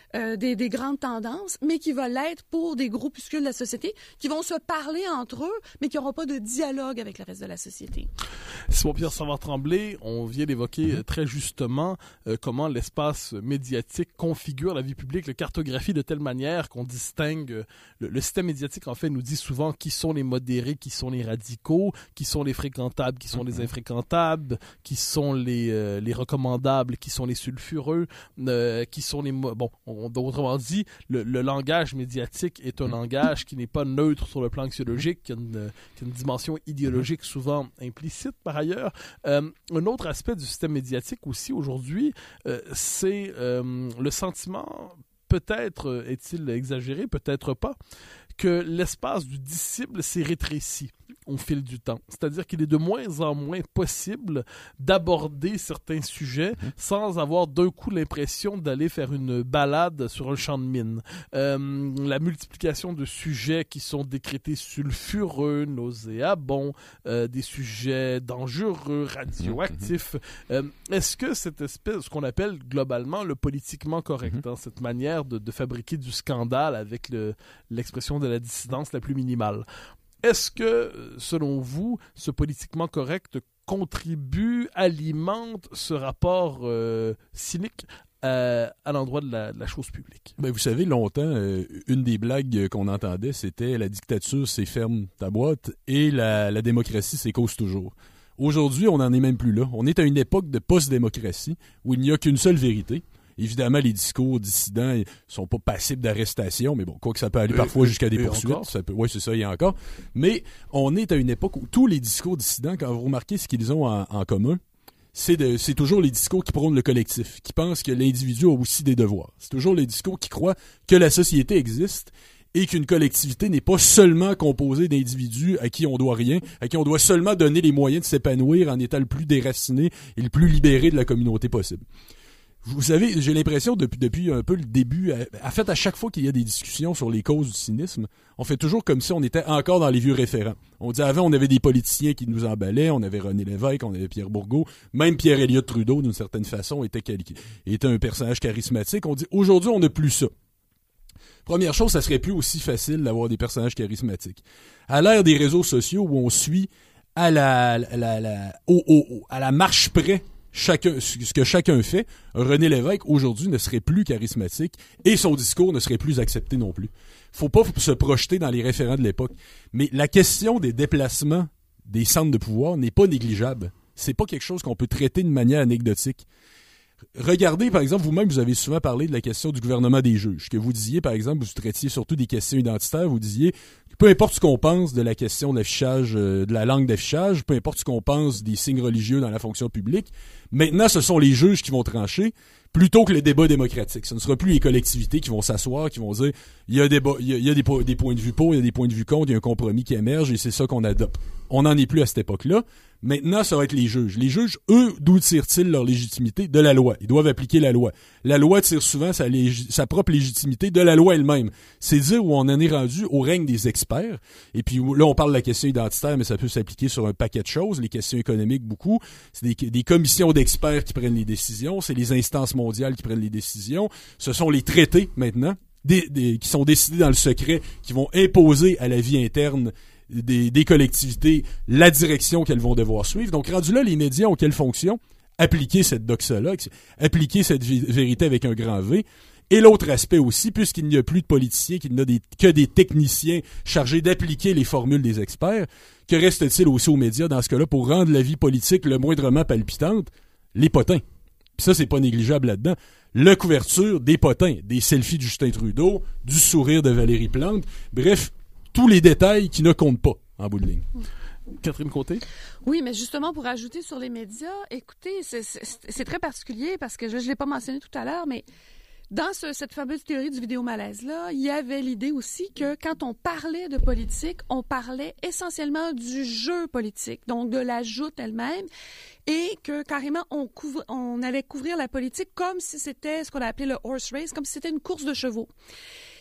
euh, des, des grandes tendances, mais qui va l'être pour des groupuscules de la société qui vont se parler entre eux, mais qui n'auront pas de dialogue avec le reste de la société. Simon-Pierre Savard-Tremblay, on vient d'évoquer euh, très justement euh, comment l'espace médiatique configure la vie publique, le cartographie de telle manière qu'on distingue, euh, le, le système médiatique en fait nous dit souvent qui sont les modérés, qui sont les radicaux, qui sont les fréquentables, qui sont les infréquentables, qui sont les, euh, les recommandables, qui sont les sulfureux, euh, qui sont les... Bon, on, autrement dit, le, le langage médiatique est un langage qui n'est pas neutre sur le plan axiologique, qui a une, qui a une dimension idéologique souvent implicite par ailleurs. Euh, un autre aspect du système médiatique aussi aujourd'hui, euh, c'est euh, le sentiment, peut-être est-il exagéré, peut-être pas, que l'espace du disciple s'est rétréci au fil du temps. C'est-à-dire qu'il est de moins en moins possible d'aborder certains sujets mmh. sans avoir d'un coup l'impression d'aller faire une balade sur un champ de mine. Euh, la multiplication de sujets qui sont décrétés sulfureux, nauséabonds, euh, des sujets dangereux, radioactifs. Mmh. Euh, est-ce que cette espèce, ce qu'on appelle globalement le politiquement correct, mmh. hein, cette manière de, de fabriquer du scandale avec le, l'expression de la dissidence la plus minimale, est-ce que, selon vous, ce politiquement correct contribue, alimente ce rapport euh, cynique euh, à l'endroit de la, de la chose publique? Ben, vous savez, longtemps, euh, une des blagues qu'on entendait, c'était la dictature, c'est ferme ta boîte, et la, la démocratie, c'est cause toujours. Aujourd'hui, on n'en est même plus là. On est à une époque de post-démocratie où il n'y a qu'une seule vérité. Évidemment, les discours dissidents ne sont pas passibles d'arrestation, mais bon, quoi que ça peut aller euh, parfois euh, jusqu'à des poursuites. Ça peut, oui, c'est ça, il y a encore. Mais on est à une époque où tous les discours dissidents, quand vous remarquez ce qu'ils ont en, en commun, c'est, de, c'est toujours les discours qui prônent le collectif, qui pensent que l'individu a aussi des devoirs. C'est toujours les discours qui croient que la société existe et qu'une collectivité n'est pas seulement composée d'individus à qui on doit rien, à qui on doit seulement donner les moyens de s'épanouir en étant le plus déraciné et le plus libéré de la communauté possible. Vous savez, j'ai l'impression depuis depuis un peu le début, en fait, à chaque fois qu'il y a des discussions sur les causes du cynisme, on fait toujours comme si on était encore dans les vieux référents. On dit avant, on avait des politiciens qui nous emballaient, on avait René Lévesque, on avait Pierre Bourgault, même Pierre Elliott Trudeau, d'une certaine façon, était, était un personnage charismatique. On dit, aujourd'hui, on n'a plus ça. Première chose, ça serait plus aussi facile d'avoir des personnages charismatiques. À l'ère des réseaux sociaux où on suit à la, la, la, la au, au, à la marche près chacun, ce que chacun fait, René Lévesque aujourd'hui ne serait plus charismatique et son discours ne serait plus accepté non plus. Faut pas se projeter dans les référents de l'époque. Mais la question des déplacements des centres de pouvoir n'est pas négligeable. C'est pas quelque chose qu'on peut traiter de manière anecdotique. Regardez, par exemple, vous-même, vous avez souvent parlé de la question du gouvernement des juges, que vous disiez, par exemple, vous traitiez surtout des questions identitaires, vous disiez, peu importe ce qu'on pense de la question de l'affichage, euh, de la langue d'affichage, peu importe ce qu'on pense des signes religieux dans la fonction publique, maintenant, ce sont les juges qui vont trancher, plutôt que le débat démocratique. Ce ne sera plus les collectivités qui vont s'asseoir, qui vont dire, il y a, des, il y a, il y a des, des points de vue pour, il y a des points de vue contre, il y a un compromis qui émerge et c'est ça qu'on adopte. On n'en est plus à cette époque-là. Maintenant, ça va être les juges. Les juges, eux, d'où tirent-ils leur légitimité? De la loi. Ils doivent appliquer la loi. La loi tire souvent sa, lég- sa propre légitimité de la loi elle-même. C'est dire où on en est rendu au règne des experts. Et puis là, on parle de la question identitaire, mais ça peut s'appliquer sur un paquet de choses. Les questions économiques, beaucoup. C'est des, des commissions d'experts qui prennent les décisions. C'est les instances mondiales qui prennent les décisions. Ce sont les traités, maintenant, des, des, qui sont décidés dans le secret, qui vont imposer à la vie interne Des, des collectivités, la direction qu'elles vont devoir suivre. Donc, rendu là, les médias ont quelle fonction? Appliquer cette doxologue, appliquer cette vi- vérité avec un grand V. Et l'autre aspect aussi, puisqu'il n'y a plus de politiciens, qu'il n'y a des, que des techniciens chargés d'appliquer les formules des experts, que reste-t-il aussi aux médias dans ce cas-là pour rendre la vie politique le moindrement palpitante? Les potins. Puis ça, c'est pas négligeable là-dedans. La couverture des potins, des selfies de Justin Trudeau, du sourire de Valérie Plante, bref, tous les détails qui ne comptent pas, en bout de ligne. Catherine Côté? Oui, mais justement, pour ajouter sur les médias, écoutez, c'est, c'est, c'est très particulier parce que je ne l'ai pas mentionné tout à l'heure, mais dans ce, cette fameuse théorie du vidéo-malaise-là, il y avait l'idée aussi que quand on parlait de politique, on parlait essentiellement du jeu politique, donc de la joute elle-même, et que carrément on, couvre, on allait couvrir la politique comme si c'était ce qu'on a appelé le horse race, comme si c'était une course de chevaux.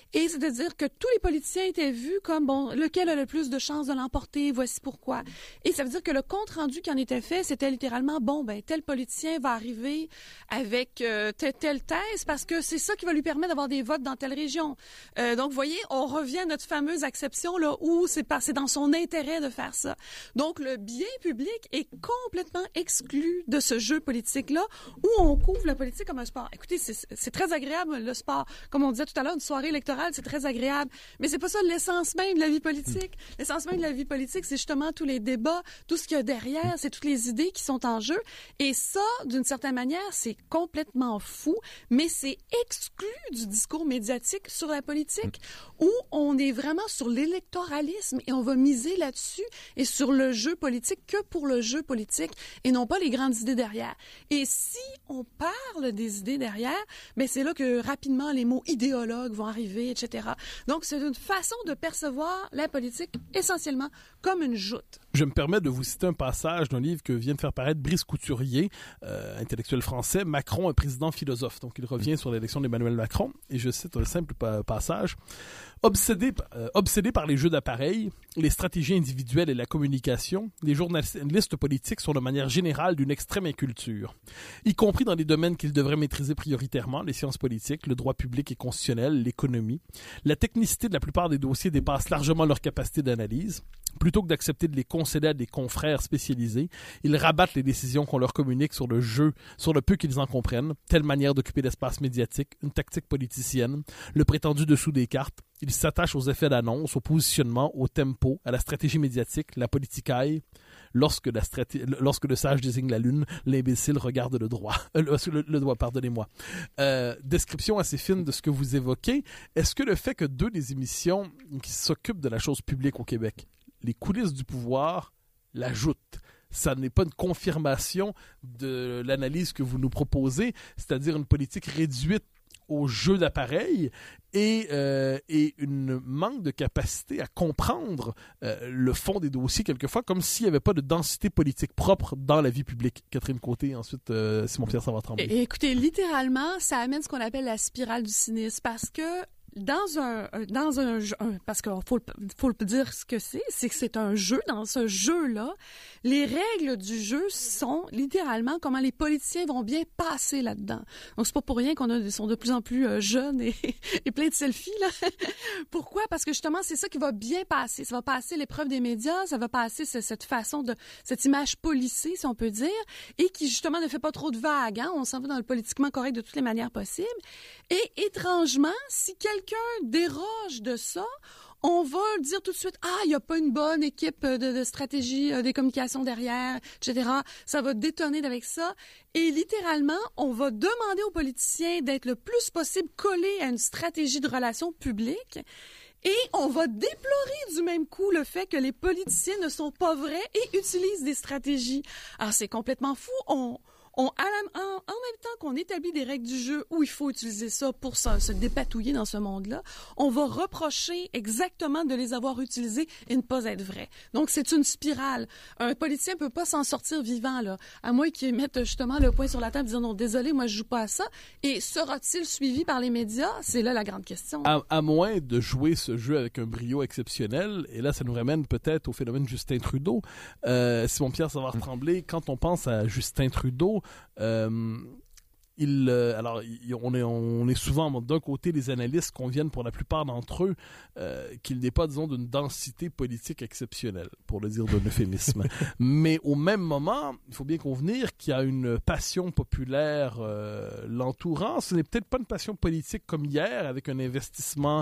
Et c'est-à-dire que tous les politiciens étaient vus comme, bon, lequel a le plus de chances de l'emporter, voici pourquoi. Et ça veut dire que le compte-rendu qui en était fait, c'était littéralement, bon, ben tel politicien va arriver avec euh, telle, telle thèse parce que c'est ça qui va lui permettre d'avoir des votes dans telle région. Euh, donc, vous voyez, on revient à notre fameuse acception là où c'est, par, c'est dans son intérêt de faire ça. Donc, le bien public est complètement exclu de ce jeu politique-là où on couvre la politique comme un sport. Écoutez, c'est, c'est très agréable, le sport. Comme on disait tout à l'heure, une soirée électorale, c'est très agréable. Mais c'est pas ça l'essence même de la vie politique. L'essence même de la vie politique, c'est justement tous les débats, tout ce qu'il y a derrière, c'est toutes les idées qui sont en jeu. Et ça, d'une certaine manière, c'est complètement fou, mais c'est exclu du discours médiatique sur la politique, où on est vraiment sur l'électoralisme et on va miser là-dessus et sur le jeu politique que pour le jeu politique et non pas les grandes idées derrière. Et si on parle des idées derrière, ben c'est là que rapidement les mots idéologues vont arriver, et cetera. Donc, c'est une façon de percevoir la politique essentiellement comme une joute. Je me permets de vous citer un passage d'un livre que vient de faire paraître Brice Couturier, euh, intellectuel français, Macron, un président philosophe. Donc, il revient sur l'élection d'Emmanuel Macron, et je cite un simple pa- passage. Obsédé, euh, obsédé par les jeux d'appareil, les stratégies individuelles et la communication, les journalistes politiques sont de manière générale d'une extrême inculture, y compris dans les domaines qu'ils devraient maîtriser prioritairement, les sciences politiques, le droit public et constitutionnel, l'économie. La technicité de la plupart des dossiers dépasse largement leur capacité d'analyse. Plutôt que d'accepter de les concéder à des confrères spécialisés, ils rabattent les décisions qu'on leur communique sur le jeu, sur le peu qu'ils en comprennent, telle manière d'occuper l'espace médiatique, une tactique politicienne, le prétendu dessous des cartes. Ils s'attachent aux effets d'annonce, au positionnement, au tempo, à la stratégie médiatique, la politicaille. Lorsque, la straté... Lorsque le sage désigne la lune, l'imbécile regarde le droit. Euh, le, le doigt, pardonnez-moi. Euh, description assez fine de ce que vous évoquez. Est-ce que le fait que deux des émissions qui s'occupent de la chose publique au Québec, les coulisses du pouvoir, l'ajoutent, ça n'est pas une confirmation de l'analyse que vous nous proposez, c'est-à-dire une politique réduite au jeu d'appareil et, euh, et une manque de capacité à comprendre euh, le fond des dossiers quelquefois, comme s'il n'y avait pas de densité politique propre dans la vie publique. Catherine Côté, ensuite euh, Simon-Pierre Savard-Tremblay. Et, écoutez, littéralement, ça amène ce qu'on appelle la spirale du cynisme parce que dans un, dans un jeu, parce qu'il faut, faut le dire ce que c'est, c'est que c'est un jeu. Dans ce jeu-là, les règles du jeu sont littéralement comment les politiciens vont bien passer là-dedans. Donc, c'est pas pour rien qu'on a, sont de plus en plus euh, jeunes et, et plein de selfies, là. Pourquoi? Parce que justement, c'est ça qui va bien passer. Ça va passer l'épreuve des médias, ça va passer ce, cette façon de, cette image policée, si on peut dire, et qui, justement, ne fait pas trop de vagues, hein? On s'en va dans le politiquement correct de toutes les manières possibles. Et, étrangement, si quelqu'un quelqu'un déroge de ça, on va dire tout de suite « Ah, il n'y a pas une bonne équipe de, de stratégie, euh, des communications derrière, et cetera » Ça va détonner avec ça. Et littéralement, on va demander aux politiciens d'être le plus possible collés à une stratégie de relations publiques. Et on va déplorer du même coup le fait que les politiciens ne sont pas vrais et utilisent des stratégies. Alors, c'est complètement fou. On... On, à la, en, en même temps qu'on établit des règles du jeu où il faut utiliser ça pour se, se dépatouiller dans ce monde-là, on va reprocher exactement de les avoir utilisés et ne pas être vrais. Donc, c'est une spirale. Un politicien ne peut pas s'en sortir vivant, là, à moins qu'il mette justement le poing sur la table en disant « Non, désolé, moi, je joue pas à ça ». Et sera-t-il suivi par les médias? C'est là la grande question. À, à moins de jouer ce jeu avec un brio exceptionnel, et là, ça nous ramène peut-être au phénomène Justin Trudeau. Euh, Simon-Pierre Savard-Tremblay, quand on pense à Justin Trudeau, Euh, il, euh, alors, il, on, est, on est souvent, d'un côté, les analystes conviennent pour la plupart d'entre eux euh, qu'il n'est pas, disons, d'une densité politique exceptionnelle, pour le dire d'un euphémisme. Mais au même moment, il faut bien convenir qu'il y a une passion populaire euh, l'entourant. Ce n'est peut-être pas une passion politique comme hier, avec un investissement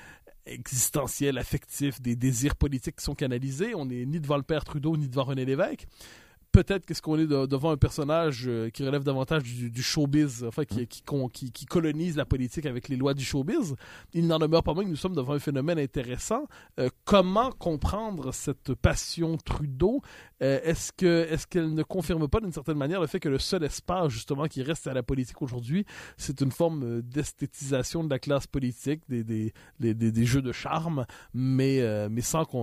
existentiel, affectif, des désirs politiques qui sont canalisés. On n'est ni devant le père Trudeau, ni devant René Lévesque. Peut-être qu'est-ce qu'on est de, devant un personnage euh, qui relève davantage du, du showbiz, enfin qui, qui, qui, qui colonise la politique avec les lois du showbiz. Il n'en demeure pas moins que nous sommes devant un phénomène intéressant. Euh, comment comprendre cette passion Trudeau? Euh, est-ce que est-ce qu'elle ne confirme pas d'une certaine manière le fait que le seul espace justement qui reste à la politique aujourd'hui, c'est une forme d'esthétisation de la classe politique, des, des, des, des, des jeux de charme, mais, euh, mais sans qu'on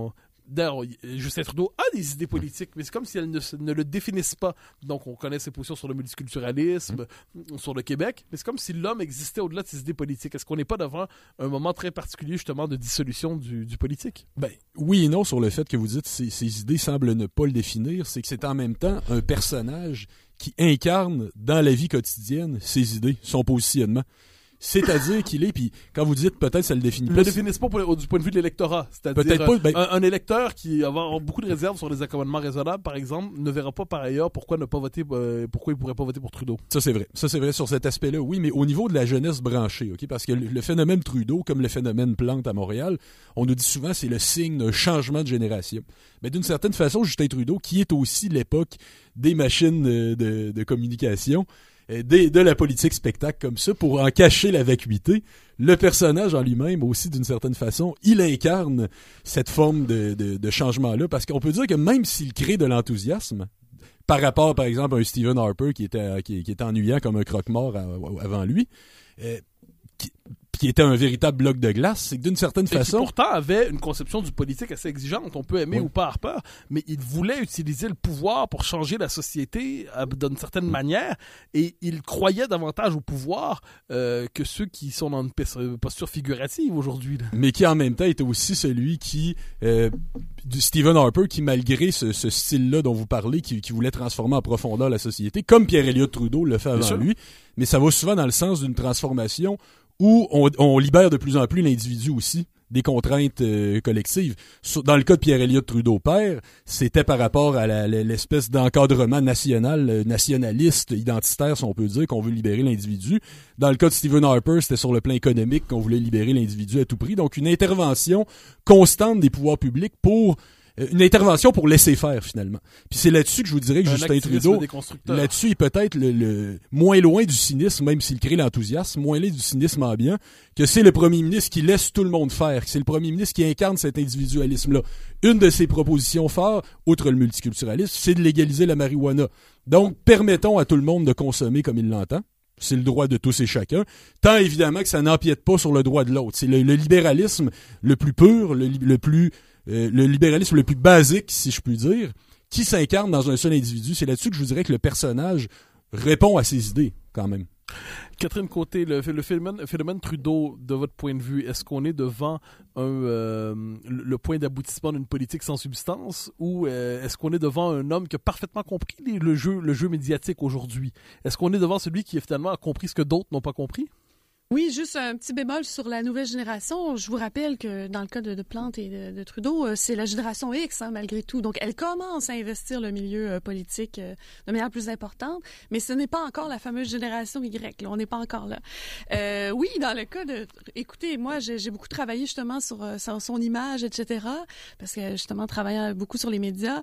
d'ailleurs, Justin Trudeau a des idées politiques, mais c'est comme si elles ne, ne le définissent pas. Donc, on connaît ses positions sur le multiculturalisme, mmh. sur le Québec, mais c'est comme si l'homme existait au-delà de ses idées politiques. Est-ce qu'on n'est pas devant un moment très particulier, justement, de dissolution du, du politique? Ben, oui et non sur le fait que vous dites que ces, ces idées semblent ne pas le définir. C'est que c'est en même temps un personnage qui incarne dans la vie quotidienne ses idées, son positionnement. C'est-à-dire qu'il est, puis quand vous dites peut-être ça le définit pas... Ne le définissent pas pour, du point de vue de l'électorat. C'est-à-dire peut-être pas, ben... un, un électeur qui va avoir beaucoup de réserves sur les accommodements raisonnables, par exemple, ne verra pas par ailleurs pourquoi ne pas voter, euh, pourquoi il pourrait pas voter pour Trudeau. Ça c'est vrai. Ça c'est vrai sur cet aspect-là, oui, mais au niveau de la jeunesse branchée, ok, parce que le, le phénomène Trudeau, comme le phénomène Plante à Montréal, on nous dit souvent c'est le signe d'un changement de génération. Mais d'une certaine façon, Justin Trudeau, qui est aussi l'époque des machines de, de, de communication, De, de la politique spectacle comme ça, pour en cacher la vacuité, le personnage en lui-même aussi, d'une certaine façon, il incarne cette forme de, de, de changement-là, parce qu'on peut dire que même s'il crée de l'enthousiasme, par rapport, par exemple, à un Stephen Harper qui était, qui, qui était ennuyant comme un croque-mort à, avant lui, euh, qui, qui était un véritable bloc de glace, c'est que d'une certaine et façon... qui pourtant avait une conception du politique assez exigeante. On peut aimer oui. ou pas Harper, mais il voulait utiliser le pouvoir pour changer la société euh, d'une certaine manière, et il croyait davantage au pouvoir euh, que ceux qui sont dans une posture figurative aujourd'hui. Là. Mais qui en même temps était aussi celui qui... Euh, du Stephen Harper, qui malgré ce, ce style-là dont vous parlez, qui, qui voulait transformer en profondeur la société, comme Pierre-Éliott Trudeau le fait avant lui, mais ça va souvent dans le sens d'une transformation où on, on libère de plus en plus l'individu aussi des contraintes euh, collectives. Dans le cas de Pierre-Éliott Trudeau père, c'était par rapport à la, l'espèce d'encadrement national, nationaliste, identitaire, si on peut dire, qu'on veut libérer l'individu. Dans le cas de Stephen Harper, c'était sur le plan économique qu'on voulait libérer l'individu à tout prix. Donc, une intervention constante des pouvoirs publics pour... une intervention pour laisser faire, finalement. Puis c'est là-dessus que je vous dirais que un Justin Trudeau, là-dessus, est peut-être le, le moins loin du cynisme, même s'il crée l'enthousiasme, moins loin du cynisme ambiant, que c'est le premier ministre qui laisse tout le monde faire, que c'est le premier ministre qui incarne cet individualisme-là. Une de ses propositions phares, outre le multiculturalisme, c'est de légaliser la marijuana. Donc, permettons à tout le monde de consommer comme il l'entend. C'est le droit de tous et chacun, tant évidemment que ça n'empiète pas sur le droit de l'autre. C'est le, le libéralisme le plus pur, le, le plus... Euh, le libéralisme le plus basique, si je puis dire, qui s'incarne dans un seul individu. C'est là-dessus que je vous dirais que le personnage répond à ses idées, quand même. Catherine Côté, le, le phénomène, phénomène Trudeau, de votre point de vue, est-ce qu'on est devant un, euh, le point d'aboutissement d'une politique sans substance, ou euh, est-ce qu'on est devant un homme qui a parfaitement compris les, le, jeu, le jeu médiatique aujourd'hui? Est-ce qu'on est devant celui qui finalement a compris ce que d'autres n'ont pas compris? Oui, juste un petit bémol sur la nouvelle génération. Je vous rappelle que dans le cas de, de Plante et de, de Trudeau, c'est la génération X, hein, malgré tout. Donc, elle commence à investir le milieu euh, politique euh, de manière plus importante, mais ce n'est pas encore la fameuse génération Y. Là, on n'est pas encore là. Euh, oui, dans le cas de... Écoutez, moi, j'ai, j'ai beaucoup travaillé justement sur, euh, sur son image, et cetera, parce que justement, travaillant beaucoup sur les médias.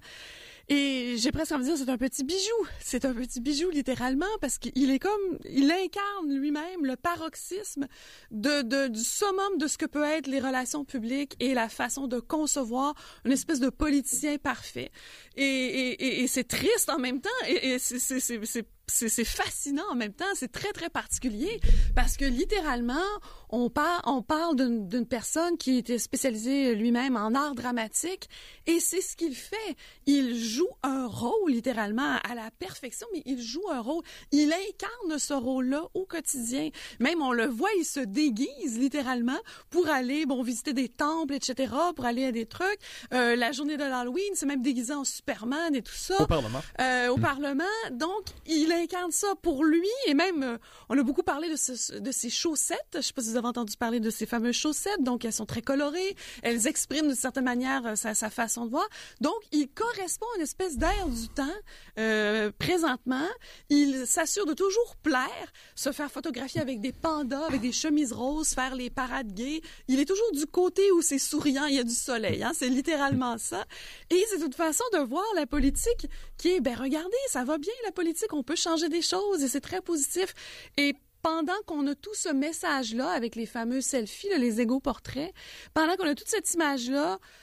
Et j'ai presque envie de dire c'est un petit bijou. C'est un petit bijou, littéralement, parce qu'il est comme... Il incarne lui-même le paroxysme de, de, du summum de ce que peut être les relations publiques et la façon de concevoir une espèce de politicien parfait. Et, et, et, et c'est triste en même temps, et, et c'est, c'est, c'est, c'est C'est, c'est fascinant en même temps, c'est très, très particulier, parce que littéralement, on, par, on parle d'une, d'une personne qui était spécialisée lui-même en art dramatique, et c'est ce qu'il fait. Il joue un rôle, littéralement, à la perfection, mais il joue un rôle. Il incarne ce rôle-là au quotidien. Même, on le voit, il se déguise, littéralement, pour aller, bon, visiter des temples, et cetera, pour aller à des trucs. Euh, la journée de l'Halloween, c'est même déguisé en Superman et tout ça. Au Parlement. Euh, au mmh. Parlement. Donc, il incarne ça pour lui, et même, euh, on a beaucoup parlé de, ce, de ses chaussettes. Je ne sais pas si vous avez entendu parler de ces fameuses chaussettes. Donc, elles sont très colorées. Elles expriment d'une certaine manière euh, sa, sa façon de voir. Donc, il correspond à une espèce d'air du temps euh, présentement. Il s'assure de toujours plaire, se faire photographier avec des pandas, avec des chemises roses, faire les parades gays. Il est toujours du côté où c'est souriant, il y a du soleil. Hein? C'est littéralement ça. Et c'est toute façon de voir la politique qui est, ben regardez, ça va bien la politique, on peut changer des choses et c'est très positif. Et pendant qu'on a tout ce message-là avec les fameux selfies, là, les égaux portraits, pendant qu'on a toute cette image-là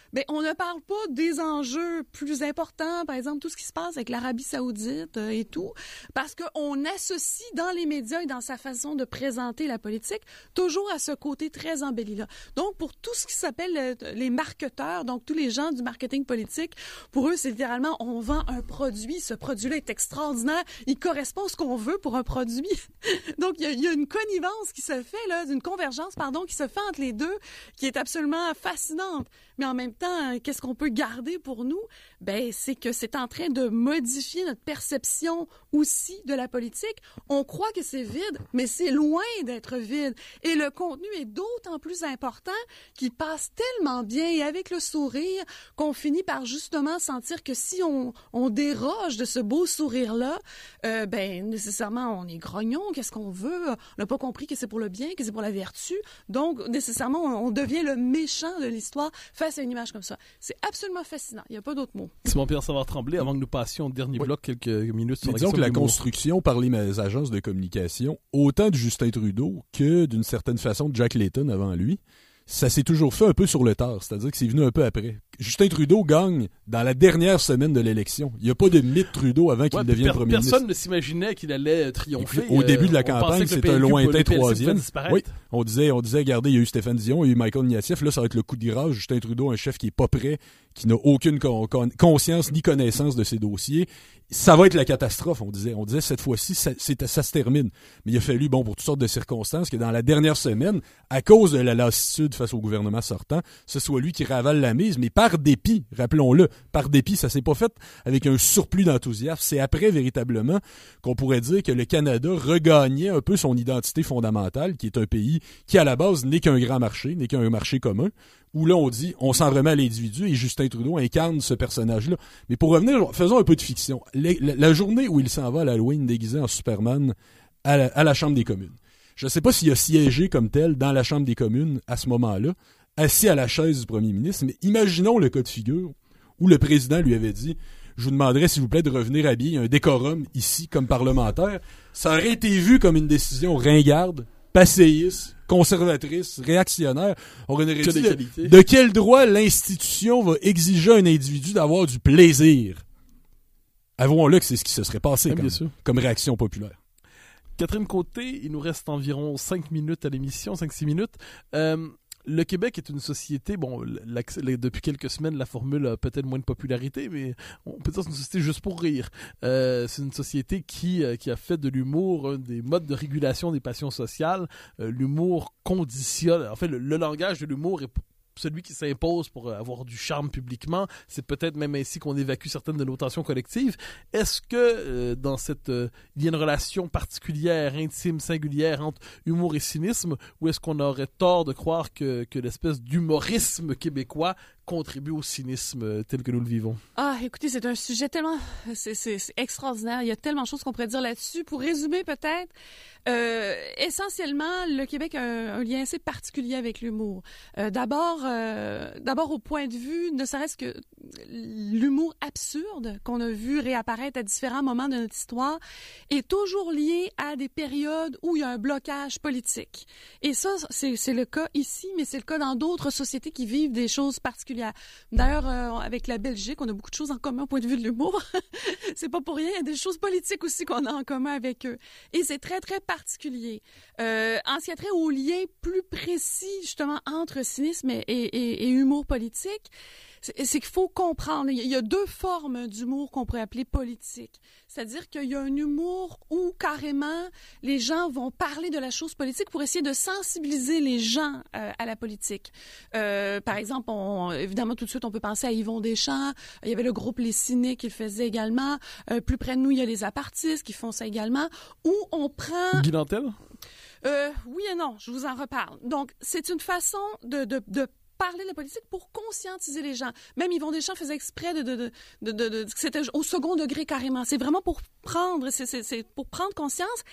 Bien, on ne parle pas des enjeux plus importants, par exemple, tout ce qui se passe avec l'Arabie saoudite euh, et tout, parce qu'on associe dans les médias et dans sa façon de présenter la politique toujours à ce côté très embelli-là. Donc, pour tout ce qui s'appelle euh, les marketeurs, donc tous les gens du marketing politique, pour eux, c'est littéralement, on vend un produit, ce produit-là est extraordinaire, il correspond à ce qu'on veut pour un produit. Donc, il y, a, il y a une connivence qui se fait, là, une convergence, pardon, qui se fait entre les deux, qui est absolument fascinante. Mais en même temps, qu'est-ce qu'on peut garder pour nous? Ben, c'est que c'est en train de modifier notre perception aussi de la politique. On croit que c'est vide, mais c'est loin d'être vide. Et le contenu est d'autant plus important qu'il passe tellement bien et avec le sourire qu'on finit par justement sentir que si on, on déroge de ce beau sourire-là, euh, ben, nécessairement, on est grognon. Qu'est-ce qu'on veut? On n'a pas compris que c'est pour le bien, que c'est pour la vertu. Donc, nécessairement, on devient le méchant de l'histoire face à une image comme ça. C'est absolument fascinant. Il n'y a pas d'autre mot. Simon-Pierre Savard-Tremblay, avant que nous passions au dernier oui. bloc, quelques minutes sur Mais disons que la construction par les agences de communication, autant de Justin Trudeau que d'une certaine façon de Jack Layton avant lui, ça s'est toujours fait un peu sur le tard, c'est-à-dire que c'est venu un peu après. Justin Trudeau gagne dans la dernière semaine de l'élection. Il n'y a pas de mythe Trudeau avant qu'il ouais, devienne per- premier personne ministre. Personne ne s'imaginait qu'il allait triompher. Au début de la euh, campagne, c'était un lointain troisième. Oui, on disait, on disait, regardez, il y a eu Stéphane Dion, il y a eu Michael Ignatieff, là, ça va être le coup de grâce. Justin Trudeau, un chef qui est pas prêt, qui n'a aucune con- con- conscience ni connaissance de ses dossiers. Ça va être la catastrophe, on disait. On disait, cette fois-ci, ça, c'est, ça se termine. Mais il a fallu, bon, pour toutes sortes de circonstances, que dans la dernière semaine, à cause de la lassitude face au gouvernement sortant, ce soit lui qui ravale la mise, mais par dépit, rappelons-le, par dépit, ça s'est pas fait avec un surplus d'enthousiasme. C'est après, véritablement, qu'on pourrait dire que le Canada regagnait un peu son identité fondamentale, qui est un pays qui, à la base, n'est qu'un grand marché, n'est qu'un marché commun, où là, on dit, on s'en remet à l'individu, et Justin Trudeau incarne ce personnage-là. Mais pour revenir, faisons un peu de fiction. La, la, la journée où il s'en va à l'Halloween déguisé en Superman à la, à la Chambre des communes. Je ne sais pas s'il a siégé comme tel dans la Chambre des communes à ce moment-là, assis à la chaise du premier ministre, mais imaginons le cas de figure où le président lui avait dit « Je vous demanderais, s'il vous plaît, de revenir habiller un décorum ici comme parlementaire. » Ça aurait été vu comme une décision ringarde, passéiste, conservatrice, réactionnaire. On aurait dit de, de quel droit l'institution va exiger à un individu d'avoir du plaisir? Avouons-le que c'est ce qui se serait passé comme, comme réaction populaire. Catherine Côté, il nous reste environ cinq minutes à l'émission, cinq six minutes. Euh, le Québec est une société, bon, la, la, depuis quelques semaines, la formule a peut-être moins de popularité, mais on peut dire que c'est une société juste pour rire. Euh, c'est une société qui, euh, qui a fait de l'humour un des modes de régulation des passions sociales. Euh, l'humour conditionne, en fait, le, le langage de l'humour est celui qui s'impose pour avoir du charme publiquement. C'est peut-être même ainsi qu'on évacue certaines de nos tensions collectives. Est-ce que euh, dans cette... Euh, il y a une relation particulière, intime, singulière entre humour et cynisme, ou est-ce qu'on aurait tort de croire que, que l'espèce d'humorisme québécois contribue au cynisme tel que nous le vivons? Ah, écoutez, c'est un sujet tellement... C'est, c'est, c'est extraordinaire. Il y a tellement de choses qu'on pourrait dire là-dessus. Pour résumer, peut-être, euh, essentiellement, le Québec a un, un lien assez particulier avec l'humour. Euh, d'abord, euh, d'abord, au point de vue, ne serait-ce que l'humour absurde qu'on a vu réapparaître à différents moments de notre histoire est toujours lié à des périodes où il y a un blocage politique. Et ça, c'est, c'est le cas ici, mais c'est le cas dans d'autres sociétés qui vivent des choses particulières. D'ailleurs, euh, avec la Belgique, on a beaucoup de choses en commun au point de vue de l'humour. C'est pas pour rien, il y a des choses politiques aussi qu'on a en commun avec eux. Et c'est très, très particulier. Euh, en ce qui a trait au lien plus précis, justement, entre cynisme et, et, et humour politique, c'est, c'est qu'il faut comprendre. Il y a deux formes d'humour qu'on pourrait appeler politique. C'est-à-dire qu'il y a un humour où, carrément, les gens vont parler de la chose politique pour essayer de sensibiliser les gens euh, à la politique. Euh, par exemple, on, évidemment, tout de suite, on peut penser à Yvon Deschamps. Il y avait le groupe Les Cyniques qui le faisait également. Euh, plus près de nous, il y a les apartistes qui font ça également. Où on prend... Guy Nantel? Euh, oui et non, je vous en reparle. Donc, c'est une façon de... de, de parler de la politique pour conscientiser les gens. Même Yvon Deschamps faisait exprès de, de, de, de, de, de c'était au second degré carrément. C'est vraiment pour prendre, c'est, c'est, c'est pour prendre conscience.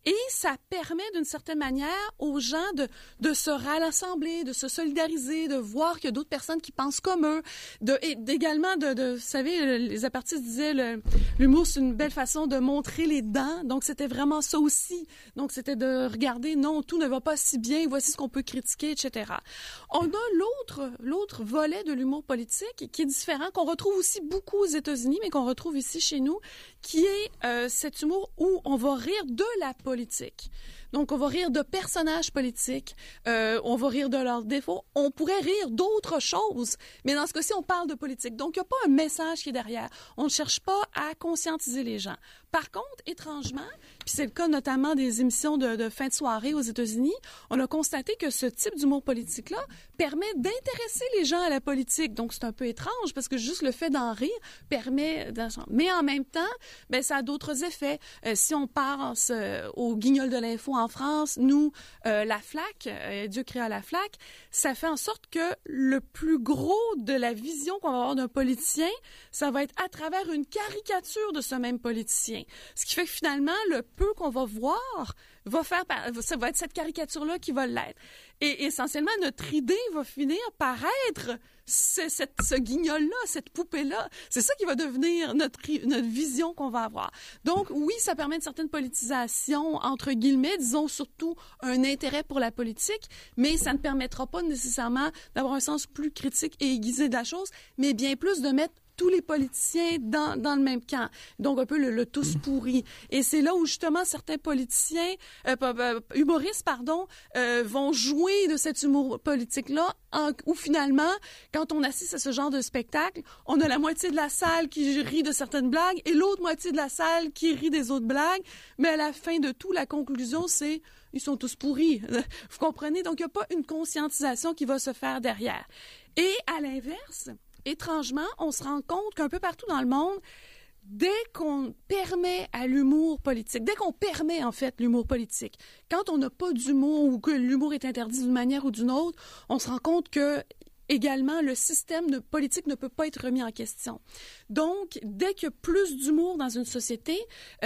Et ça permet d'une certaine manière aux gens de, de se rassembler, de se solidariser, de voir qu'il y a d'autres personnes qui pensent comme eux, de, et également de, de, vous savez, les apartistes disaient le, l'humour c'est une belle façon de montrer les dents, donc c'était vraiment ça aussi. Donc c'était de regarder, non, tout ne va pas si bien, voici ce qu'on peut critiquer, et cetera. On a l'autre, l'autre volet de l'humour politique qui est différent, qu'on retrouve aussi beaucoup aux États-Unis, mais qu'on retrouve ici chez nous, qui est euh, cet humour où on va rire de la politique. Donc, on va rire de personnages politiques, euh, on va rire de leurs défauts, on pourrait rire d'autres choses, mais dans ce cas-ci, on parle de politique. Donc, il n'y a pas un message qui est derrière. On ne cherche pas à conscientiser les gens. Par contre, étrangement, puis c'est le cas notamment des émissions de, de fin de soirée aux États-Unis, on a constaté que ce type d'humour politique-là permet d'intéresser les gens à la politique. Donc, c'est un peu étrange parce que juste le fait d'en rire permet... Mais en même temps, ben, ça a d'autres effets. Euh, si on pense euh, au Guignol de l'info en France, nous, euh, la FLAC, euh, Dieu créa la FLAC, ça fait en sorte que le plus gros de la vision qu'on va avoir d'un politicien, ça va être à travers une caricature de ce même politicien. Ce qui fait que finalement, le peu qu'on va voir va faire, ça va être cette caricature-là qui va l'être. Et essentiellement, notre idée va finir par être ce, cette, ce guignol-là, cette poupée-là. C'est ça qui va devenir notre, notre vision qu'on va avoir. Donc, oui, ça permet une certaine politisation, entre guillemets, disons surtout un intérêt pour la politique, mais ça ne permettra pas nécessairement d'avoir un sens plus critique et aiguisé de la chose, mais bien plus de mettre tous les politiciens dans, dans le même camp. Donc, un peu le, le tous pourri. Et c'est là où, justement, certains politiciens, euh, euh, humoristes, pardon, euh, vont jouer de cet humour politique-là, en, où finalement, quand on assiste à ce genre de spectacle, on a la moitié de la salle qui rit de certaines blagues et l'autre moitié de la salle qui rit des autres blagues. Mais à la fin de tout, la conclusion, c'est ils sont tous pourris. Vous comprenez? Donc, il n'y a pas une conscientisation qui va se faire derrière. Et à l'inverse, étrangement, on se rend compte qu'un peu partout dans le monde, dès qu'on permet à l'humour politique, dès qu'on permet en fait l'humour politique, quand on n'a pas d'humour ou que l'humour est interdit d'une manière ou d'une autre, on se rend compte que également le système de politique ne peut pas être remis en question. Donc, dès qu'il y a plus d'humour dans une société,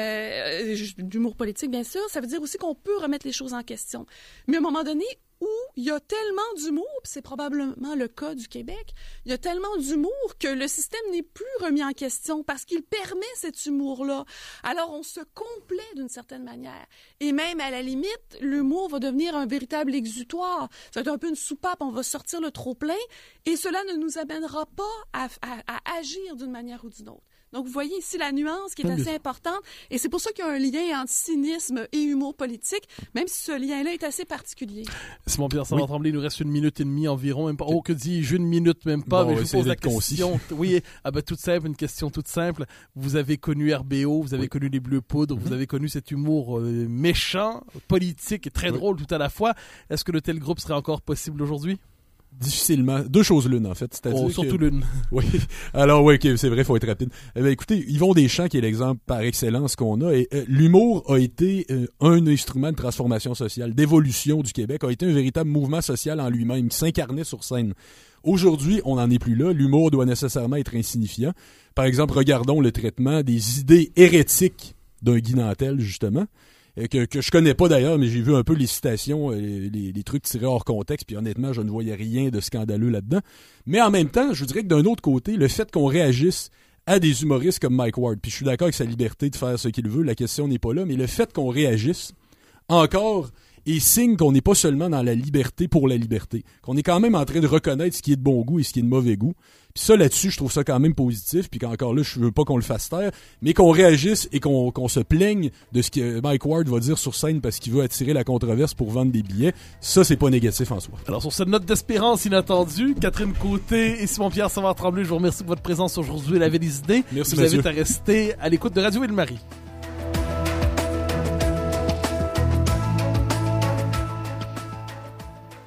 euh, d'humour politique bien sûr, ça veut dire aussi qu'on peut remettre les choses en question. Mais à un moment donné, où il y a tellement d'humour, puis c'est probablement le cas du Québec, il y a tellement d'humour que le système n'est plus remis en question parce qu'il permet cet humour-là. Alors, on se complaît d'une certaine manière. Et même, à la limite, l'humour va devenir un véritable exutoire. Ça va être un peu une soupape, on va sortir le trop-plein, et cela ne nous amènera pas à, à, à agir d'une manière ou d'une autre. Donc, vous voyez ici la nuance qui est assez importante, et c'est pour ça qu'il y a un lien entre cynisme et humour politique, même si ce lien-là est assez particulier. Simon-Pierre Savard-Tremblay, il nous reste une minute et demie environ, même pas. Oh, que dis-je, une minute, même pas, bon, mais je vous pose la question. Concis. Oui, ah ben, toute simple, une question toute simple. Vous avez connu R B O, vous avez oui. connu les Bleus Poudres, mm-hmm. vous avez connu cet humour euh, méchant, politique et très oui. drôle tout à la fois. Est-ce que de tels groupes serait encore possible aujourd'hui? Difficilement. Deux choses l'une, en fait. C'est-à-dire oh, surtout que... l'une. Oui. Alors, oui, okay, c'est vrai, il faut être rapide. Eh bien, écoutez, Yvon Deschamps, qui est l'exemple par excellence qu'on a, et euh, l'humour a été euh, un instrument de transformation sociale, d'évolution du Québec, a été un véritable mouvement social en lui-même, qui s'incarnait sur scène. Aujourd'hui, on n'en est plus là. L'humour doit nécessairement être insignifiant. Par exemple, regardons le traitement des idées hérétiques d'un Guy Nantel, justement. Que, que je connais pas d'ailleurs, mais j'ai vu un peu les citations, les, les, les trucs tirés hors contexte, puis honnêtement, je ne voyais rien de scandaleux là-dedans. Mais en même temps, je vous dirais que d'un autre côté, le fait qu'on réagisse à des humoristes comme Mike Ward, puis je suis d'accord avec sa liberté de faire ce qu'il veut, la question n'est pas là, mais le fait qu'on réagisse encore est signe qu'on n'est pas seulement dans la liberté pour la liberté, qu'on est quand même en train de reconnaître ce qui est de bon goût et ce qui est de mauvais goût. Puis ça, là-dessus, je trouve ça quand même positif, puis qu'encore là, je veux pas qu'on le fasse taire, mais qu'on réagisse et qu'on, qu'on se plaigne de ce que Mike Ward va dire sur scène parce qu'il veut attirer la controverse pour vendre des billets. Ça, c'est pas négatif en soi. Alors, sur cette note d'espérance inattendue, Catherine Côté et Simon-Pierre Savard-Tremblay, je vous remercie pour votre présence aujourd'hui à La Ville des idées. Merci, je vous invite à rester à l'écoute de Radio Ville-Marie.